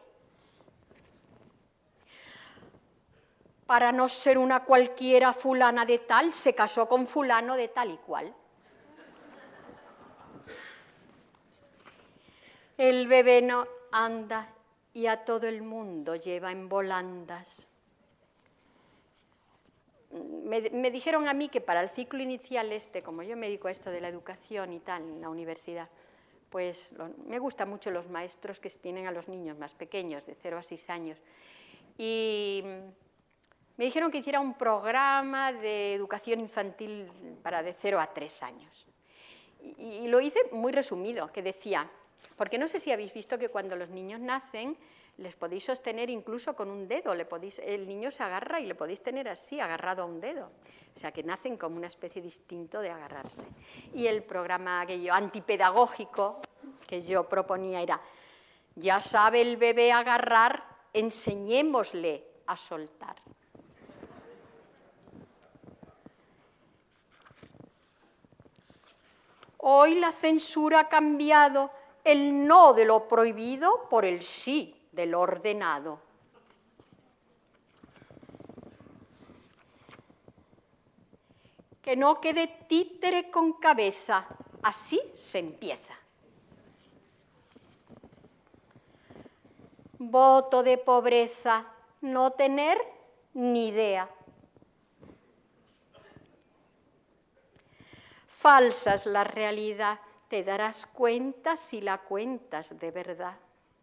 Para no ser una cualquiera fulana de tal, se casó con fulano de tal y cual. El bebé no anda y a todo el mundo lleva en volandas. Me dijeron a mí que para el ciclo inicial como yo me dedico a esto de la educación y tal, en la universidad, pues me gustan mucho los maestros que tienen a los niños más pequeños, de 0 a 6 años. Y me dijeron que hiciera un programa de educación infantil para de 0 a 3 años. Y lo hice muy resumido, que decía, porque no sé si habéis visto que cuando los niños nacen, les podéis sostener incluso con un dedo, el niño se agarra y le podéis tener así, agarrado a un dedo. O sea, que nacen como una especie distinto de agarrarse. Y el programa antipedagógico que yo proponía era, ya sabe el bebé agarrar, enseñémosle a soltar. Hoy la censura ha cambiado el no de lo prohibido por el sí de lo ordenado. Que no quede títere con cabeza, así se empieza. Voto de pobreza, no tener ni idea. Falsa es la realidad, te darás cuenta si la cuentas de verdad.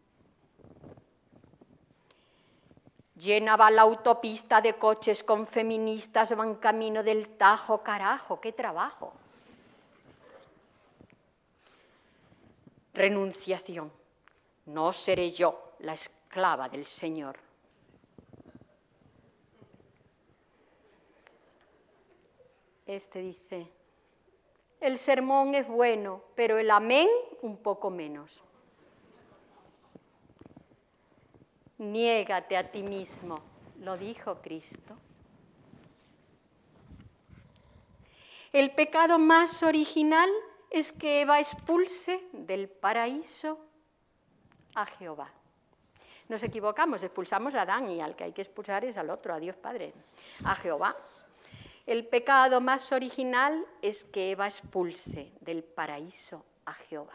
Llena va la autopista de coches con feministas, van camino del Tajo, carajo, qué trabajo. Renunciación, no seré yo la esclava del Señor. Dice, el sermón es bueno, pero el amén un poco menos. Niégate a ti mismo, lo dijo Cristo. El pecado más original es que Eva expulse del paraíso a Jehová. Nos equivocamos, expulsamos a Adán y al que hay que expulsar es al otro, a Dios Padre, a Jehová. El pecado más original es que Eva expulse del paraíso a Jehová.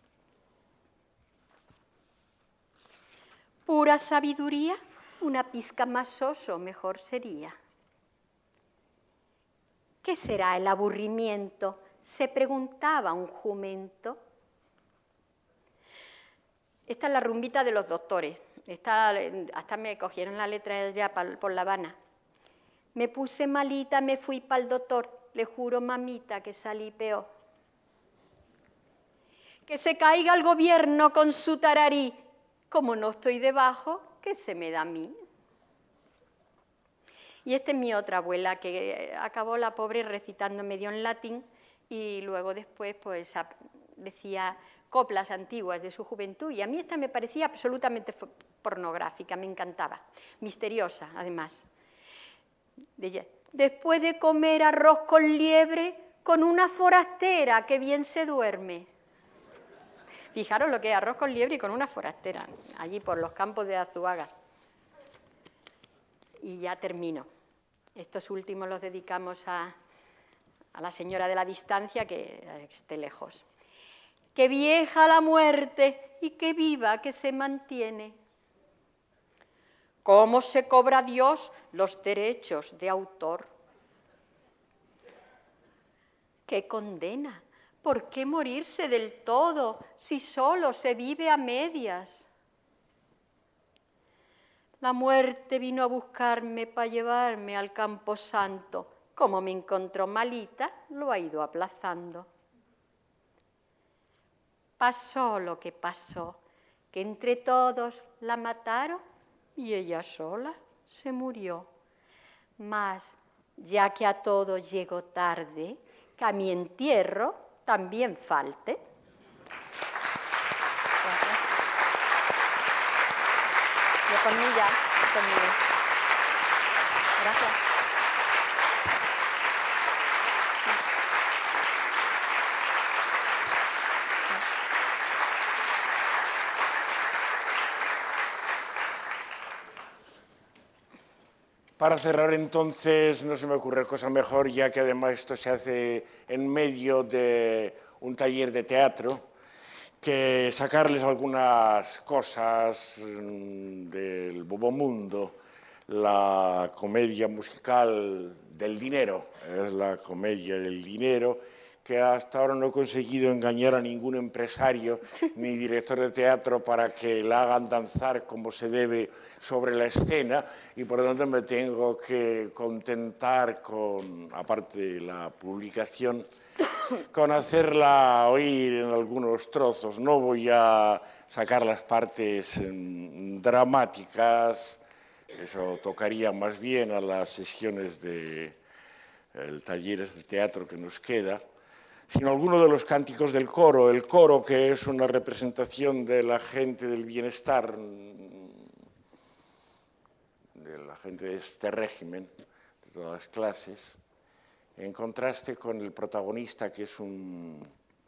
Pura sabiduría, una pizca más soso mejor sería. ¿Qué será el aburrimiento?, se preguntaba un jumento. Esta es la rumbita de los doctores. Hasta me cogieron la letra ya por La Habana. Me puse malita, me fui pa'l doctor, le juro, mamita, que salí peor. Que se caiga el gobierno con su tararí, como no estoy debajo, ¿qué se me da a mí? Y esta es mi otra abuela, que acabó la pobre recitando medio en latín y luego después pues decía coplas antiguas de su juventud, y a mí esta me parecía absolutamente pornográfica, me encantaba, misteriosa además. Después de comer arroz con liebre, con una forastera que bien se duerme. Fijaros lo que es arroz con liebre y con una forastera, allí por los campos de Azuaga. Y ya termino. Estos últimos los dedicamos a la señora de la distancia, que esté lejos. Que vieja la muerte y que viva que se mantiene. ¿Cómo se cobra Dios los derechos de autor? ¡Qué condena! ¿Por qué morirse del todo si solo se vive a medias? La muerte vino a buscarme para llevarme al camposanto. Como me encontró malita, lo ha ido aplazando. Pasó lo que pasó, que entre todos la mataron y ella sola se murió. Mas, ya que a todos llegó tarde, que a mi entierro también falte. Yo conmigo ya, conmigo. Gracias. Para cerrar entonces, no se me ocurre cosa mejor, ya que además esto se hace en medio de un taller de teatro, que sacarles algunas cosas del bobomundo. La comedia musical del dinero, es la comedia del dinero, que hasta ahora no he conseguido engañar a ningún empresario ni director de teatro para que la hagan danzar como se debe sobre la escena, y por lo tanto me tengo que contentar con, aparte de la publicación, con hacerla oír en algunos trozos. No voy a sacar las partes dramáticas, eso tocaría más bien a las sesiones de talleres de teatro que nos queda, sino algunos de los cánticos del coro. El coro, que es una representación de la gente del bienestar, de la gente de este régimen, de todas las clases, en contraste con el protagonista, que es un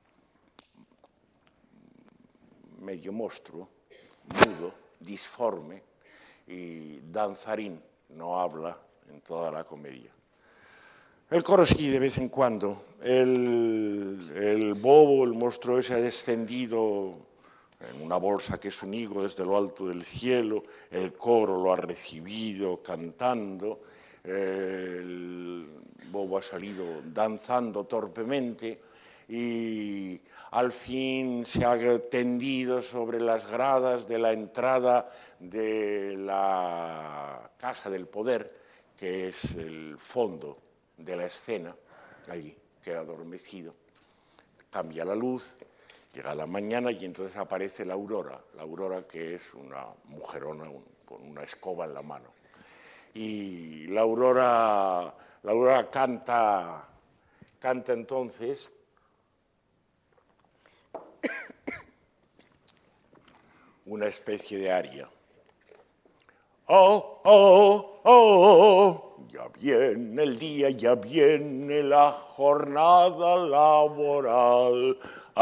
medio monstruo, mudo, disforme y danzarín, no habla en toda la comedia. El coro sí, de vez en cuando. El bobo, el monstruo ese, ha descendido en una bolsa que es un higo desde lo alto del cielo. El coro lo ha recibido cantando. El bobo ha salido danzando torpemente y al fin se ha tendido sobre las gradas de la entrada de la Casa del Poder, que es el fondo de la escena. Allí queda adormecido, cambia la luz, llega la mañana y entonces aparece la Aurora, que es una mujerona con una escoba en la mano. Y la Aurora canta entonces una especie de aria. Oh, oh, oh, ya viene el día, ya viene la jornada laboral.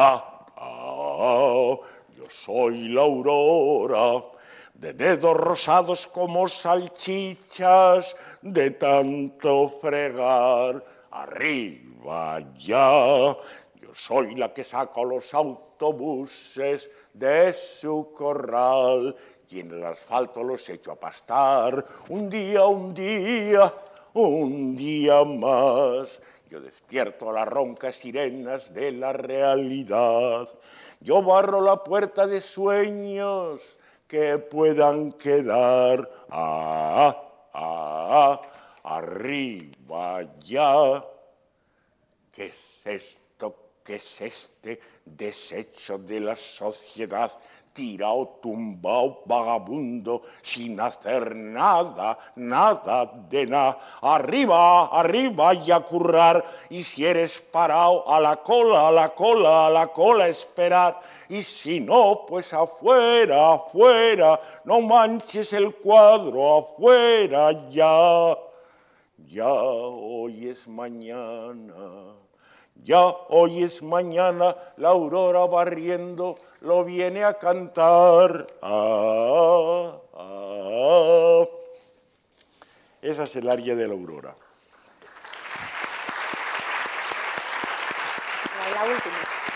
Yo soy la Aurora, de dedos rosados como salchichas, de tanto fregar. Arriba ya, yo soy la que saca los autobuses de su corral y en el asfalto los echo a pastar. Un día más. Yo despierto a las roncas sirenas de la realidad. Yo barro la puerta de sueños que puedan quedar. Arriba ya. ¿Qué es esto? ¿Qué es este desecho de la sociedad? Tirado, tumbado, vagabundo, sin hacer nada de nada. Arriba y a currar. Y si eres parado, a la cola, esperar. Y si no, pues afuera, no manches el cuadro, afuera ya. Ya hoy es mañana. Ya hoy es mañana, la Aurora barriendo lo viene a cantar. Esa es el aria de la Aurora. La última.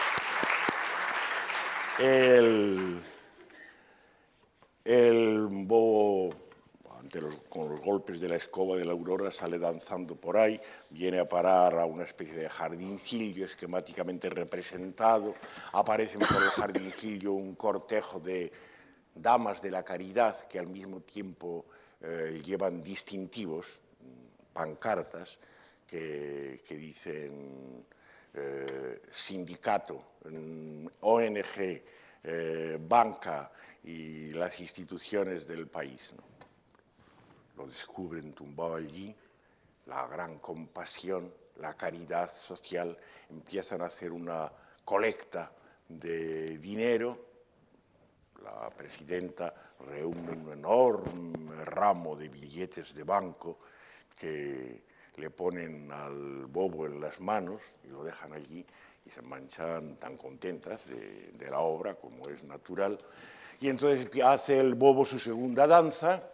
El bobo, con los golpes de la escoba de la Aurora, sale danzando por ahí, viene a parar a una especie de jardincillo esquemáticamente representado, aparecen por el jardincillo un cortejo de damas de la caridad que al mismo tiempo llevan distintivos, pancartas, que dicen sindicato, ONG, banca y las instituciones del país, ¿no? Lo descubren tumbado allí, la gran compasión, la caridad social, empiezan a hacer una colecta de dinero. La presidenta reúne un enorme ramo de billetes de banco que le ponen al bobo en las manos y lo dejan allí y se manchan tan contentas de la obra como es natural. Y entonces hace el bobo su segunda danza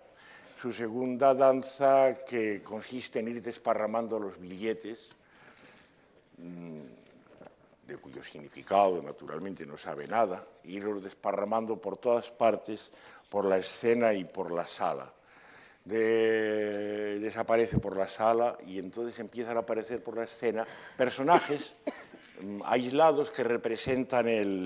que consiste en ir desparramando los billetes, de cuyo significado naturalmente no sabe nada, e irlos desparramando por todas partes, por la escena y por la sala. Desaparece por la sala y entonces empiezan a aparecer por la escena personajes aislados que representan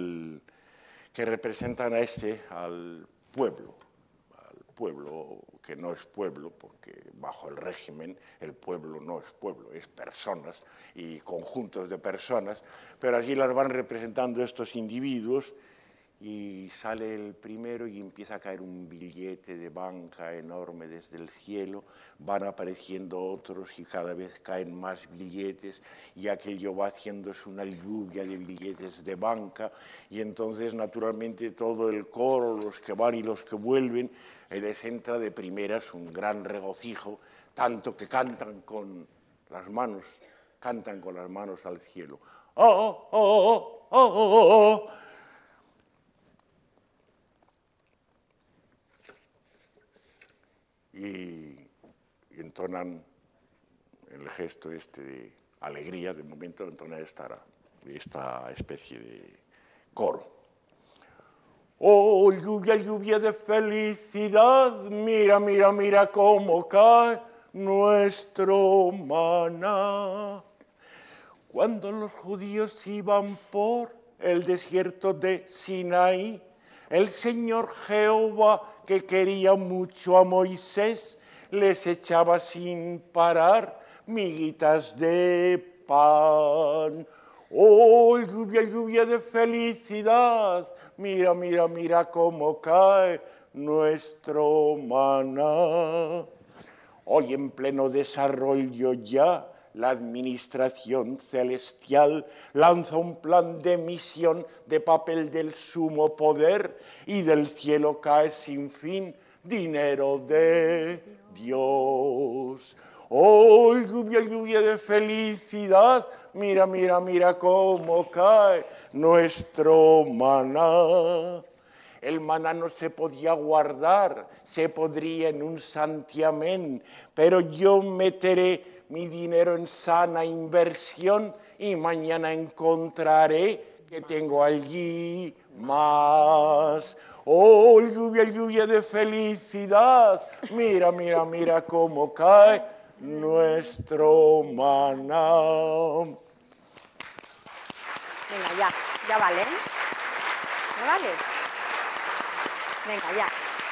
al pueblo que no es pueblo, porque bajo el régimen el pueblo no es pueblo, es personas y conjuntos de personas, pero allí las van representando estos individuos y sale el primero y empieza a caer un billete de banca enorme desde el cielo, van apareciendo otros y cada vez caen más billetes y aquello va haciéndose una lluvia de billetes de banca y entonces naturalmente todo el coro, los que van y los que vuelven, les entra de primeras un gran regocijo, tanto que cantan con las manos al cielo. ¡Oh, oh, oh, oh, oh, oh, oh! Y entonan el gesto de alegría, de momento entonan esta especie de coro. Oh, lluvia, lluvia de felicidad, mira, mira, mira cómo cae nuestro maná. Cuando los judíos iban por el desierto de Sinaí, el Señor Jehová, que quería mucho a Moisés, les echaba sin parar miguitas de pan. Oh, lluvia, lluvia de felicidad, mira, mira, mira cómo cae nuestro maná. Hoy en pleno desarrollo ya, la administración celestial lanza un plan de misión de papel del sumo poder y del cielo cae sin fin dinero de Dios. Oh, lluvia, lluvia de felicidad, mira, mira, mira cómo cae nuestro maná. El maná no se podía guardar, se podría en un santiamén, pero yo meteré mi dinero en sana inversión y mañana encontraré que tengo allí más. Oh, lluvia, lluvia de felicidad, mira, mira, mira cómo cae nuestro maná. Venga, ya vale, ¿eh? ¿Ya vale? Venga, ya.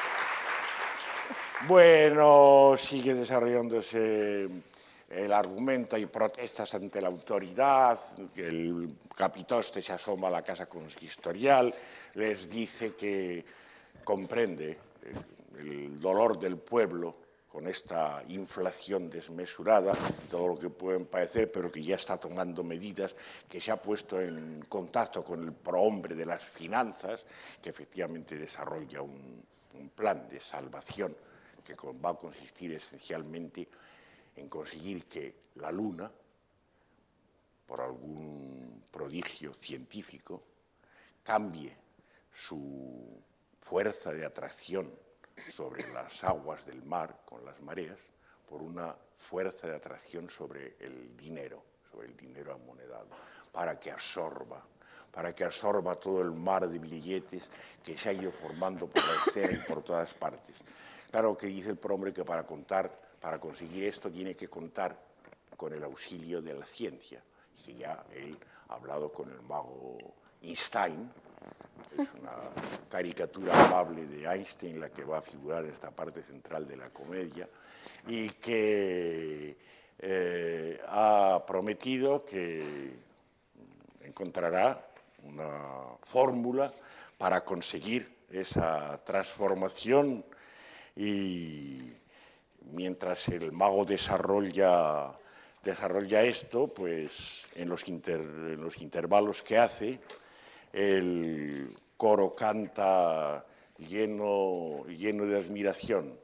Bueno, sigue desarrollándose el argumento, hay protestas ante la autoridad, el capitoste se asoma a la casa consistorial, les dice que comprende el dolor del pueblo con esta inflación desmesurada, todo lo que pueden padecer, pero que ya está tomando medidas, que se ha puesto en contacto con el prohombre de las finanzas, que efectivamente desarrolla un plan de salvación que va a consistir esencialmente en conseguir que la Luna, por algún prodigio científico, cambie su fuerza de atracción sobre las aguas del mar con las mareas, por una fuerza de atracción sobre el dinero amonedado, para que absorba todo el mar de billetes que se ha ido formando por la escena y por todas partes. Claro que dice el prohombre que para conseguir esto tiene que contar con el auxilio de la ciencia, y que ya él ha hablado con el mago Einstein. Es una caricatura amable de Einstein la que va a figurar en esta parte central de la comedia, y que ha prometido que encontrará una fórmula para conseguir esa transformación, y mientras el mago desarrolla esto, pues en los intervalos que hace, el coro canta lleno de admiración.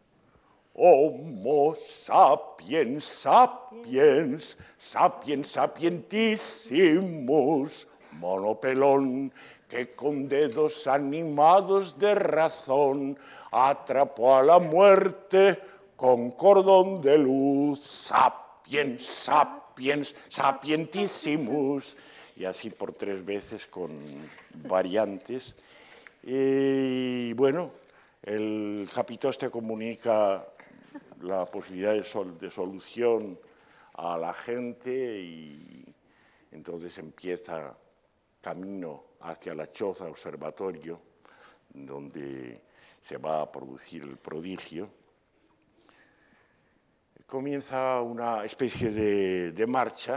Homo sapiens sapiens, sapiens sapientissimus, monopelón que con dedos animados de razón atrapó a la muerte con cordón de luz. Sapiens sapiens sapientissimus. Y así por 3 veces con variantes. Y bueno, el capitoste comunica la posibilidad de solución a la gente, y entonces empieza camino hacia la choza observatorio, donde se va a producir el prodigio. Comienza una especie de marcha,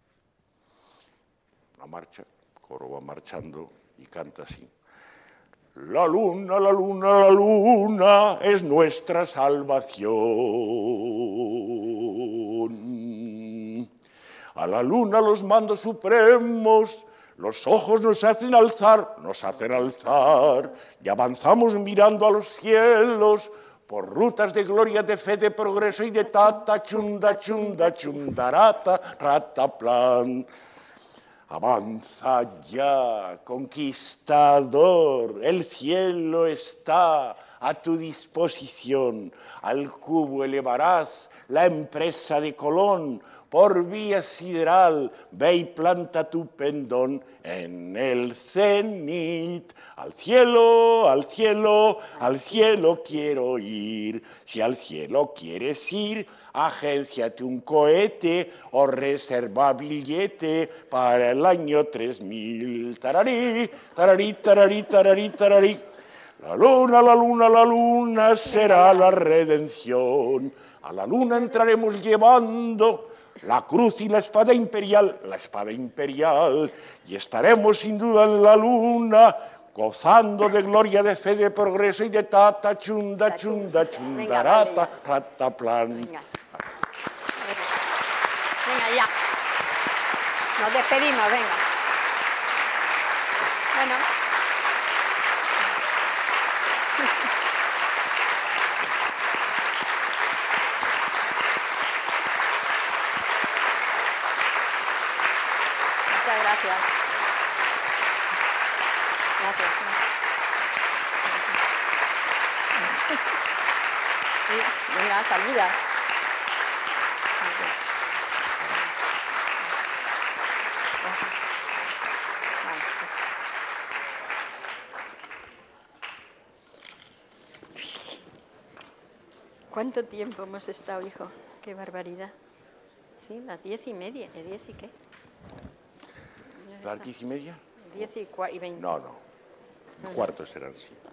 el coro va marchando y canta así. La luna, la luna, la luna es nuestra salvación. A la luna los mandos supremos, los ojos nos hacen alzar, y avanzamos mirando a los cielos por rutas de gloria, de fe, de progreso y de tata, chunda, chunda, chundarata, rataplan. Avanza ya, conquistador, el cielo está a tu disposición. Al cubo elevarás la empresa de Colón, por vía sideral, ve y planta tu pendón en el cenit. Al cielo, al cielo, al cielo quiero ir. Si al cielo quieres ir, agénciate un cohete o reserva billete para el año 3000. Tararí, tararí, tararí, tararí, tararí. La luna, la luna, la luna será la redención. A la luna entraremos llevando la cruz y la espada imperial, y estaremos sin duda en la luna, gozando de gloria, de fe, de progreso y de tata, chunda, chunda, chundarata, rataplan. Venga, ya. Nos despedimos, venga. Bueno. Muchas gracias. Gracias. Venga, saluda. ¿Cuánto tiempo hemos estado, hijo? Qué barbaridad. Sí, las 10:30. ¿10 y qué? ¿Las 10:30? 10:20. No. Cuarto serán, sí.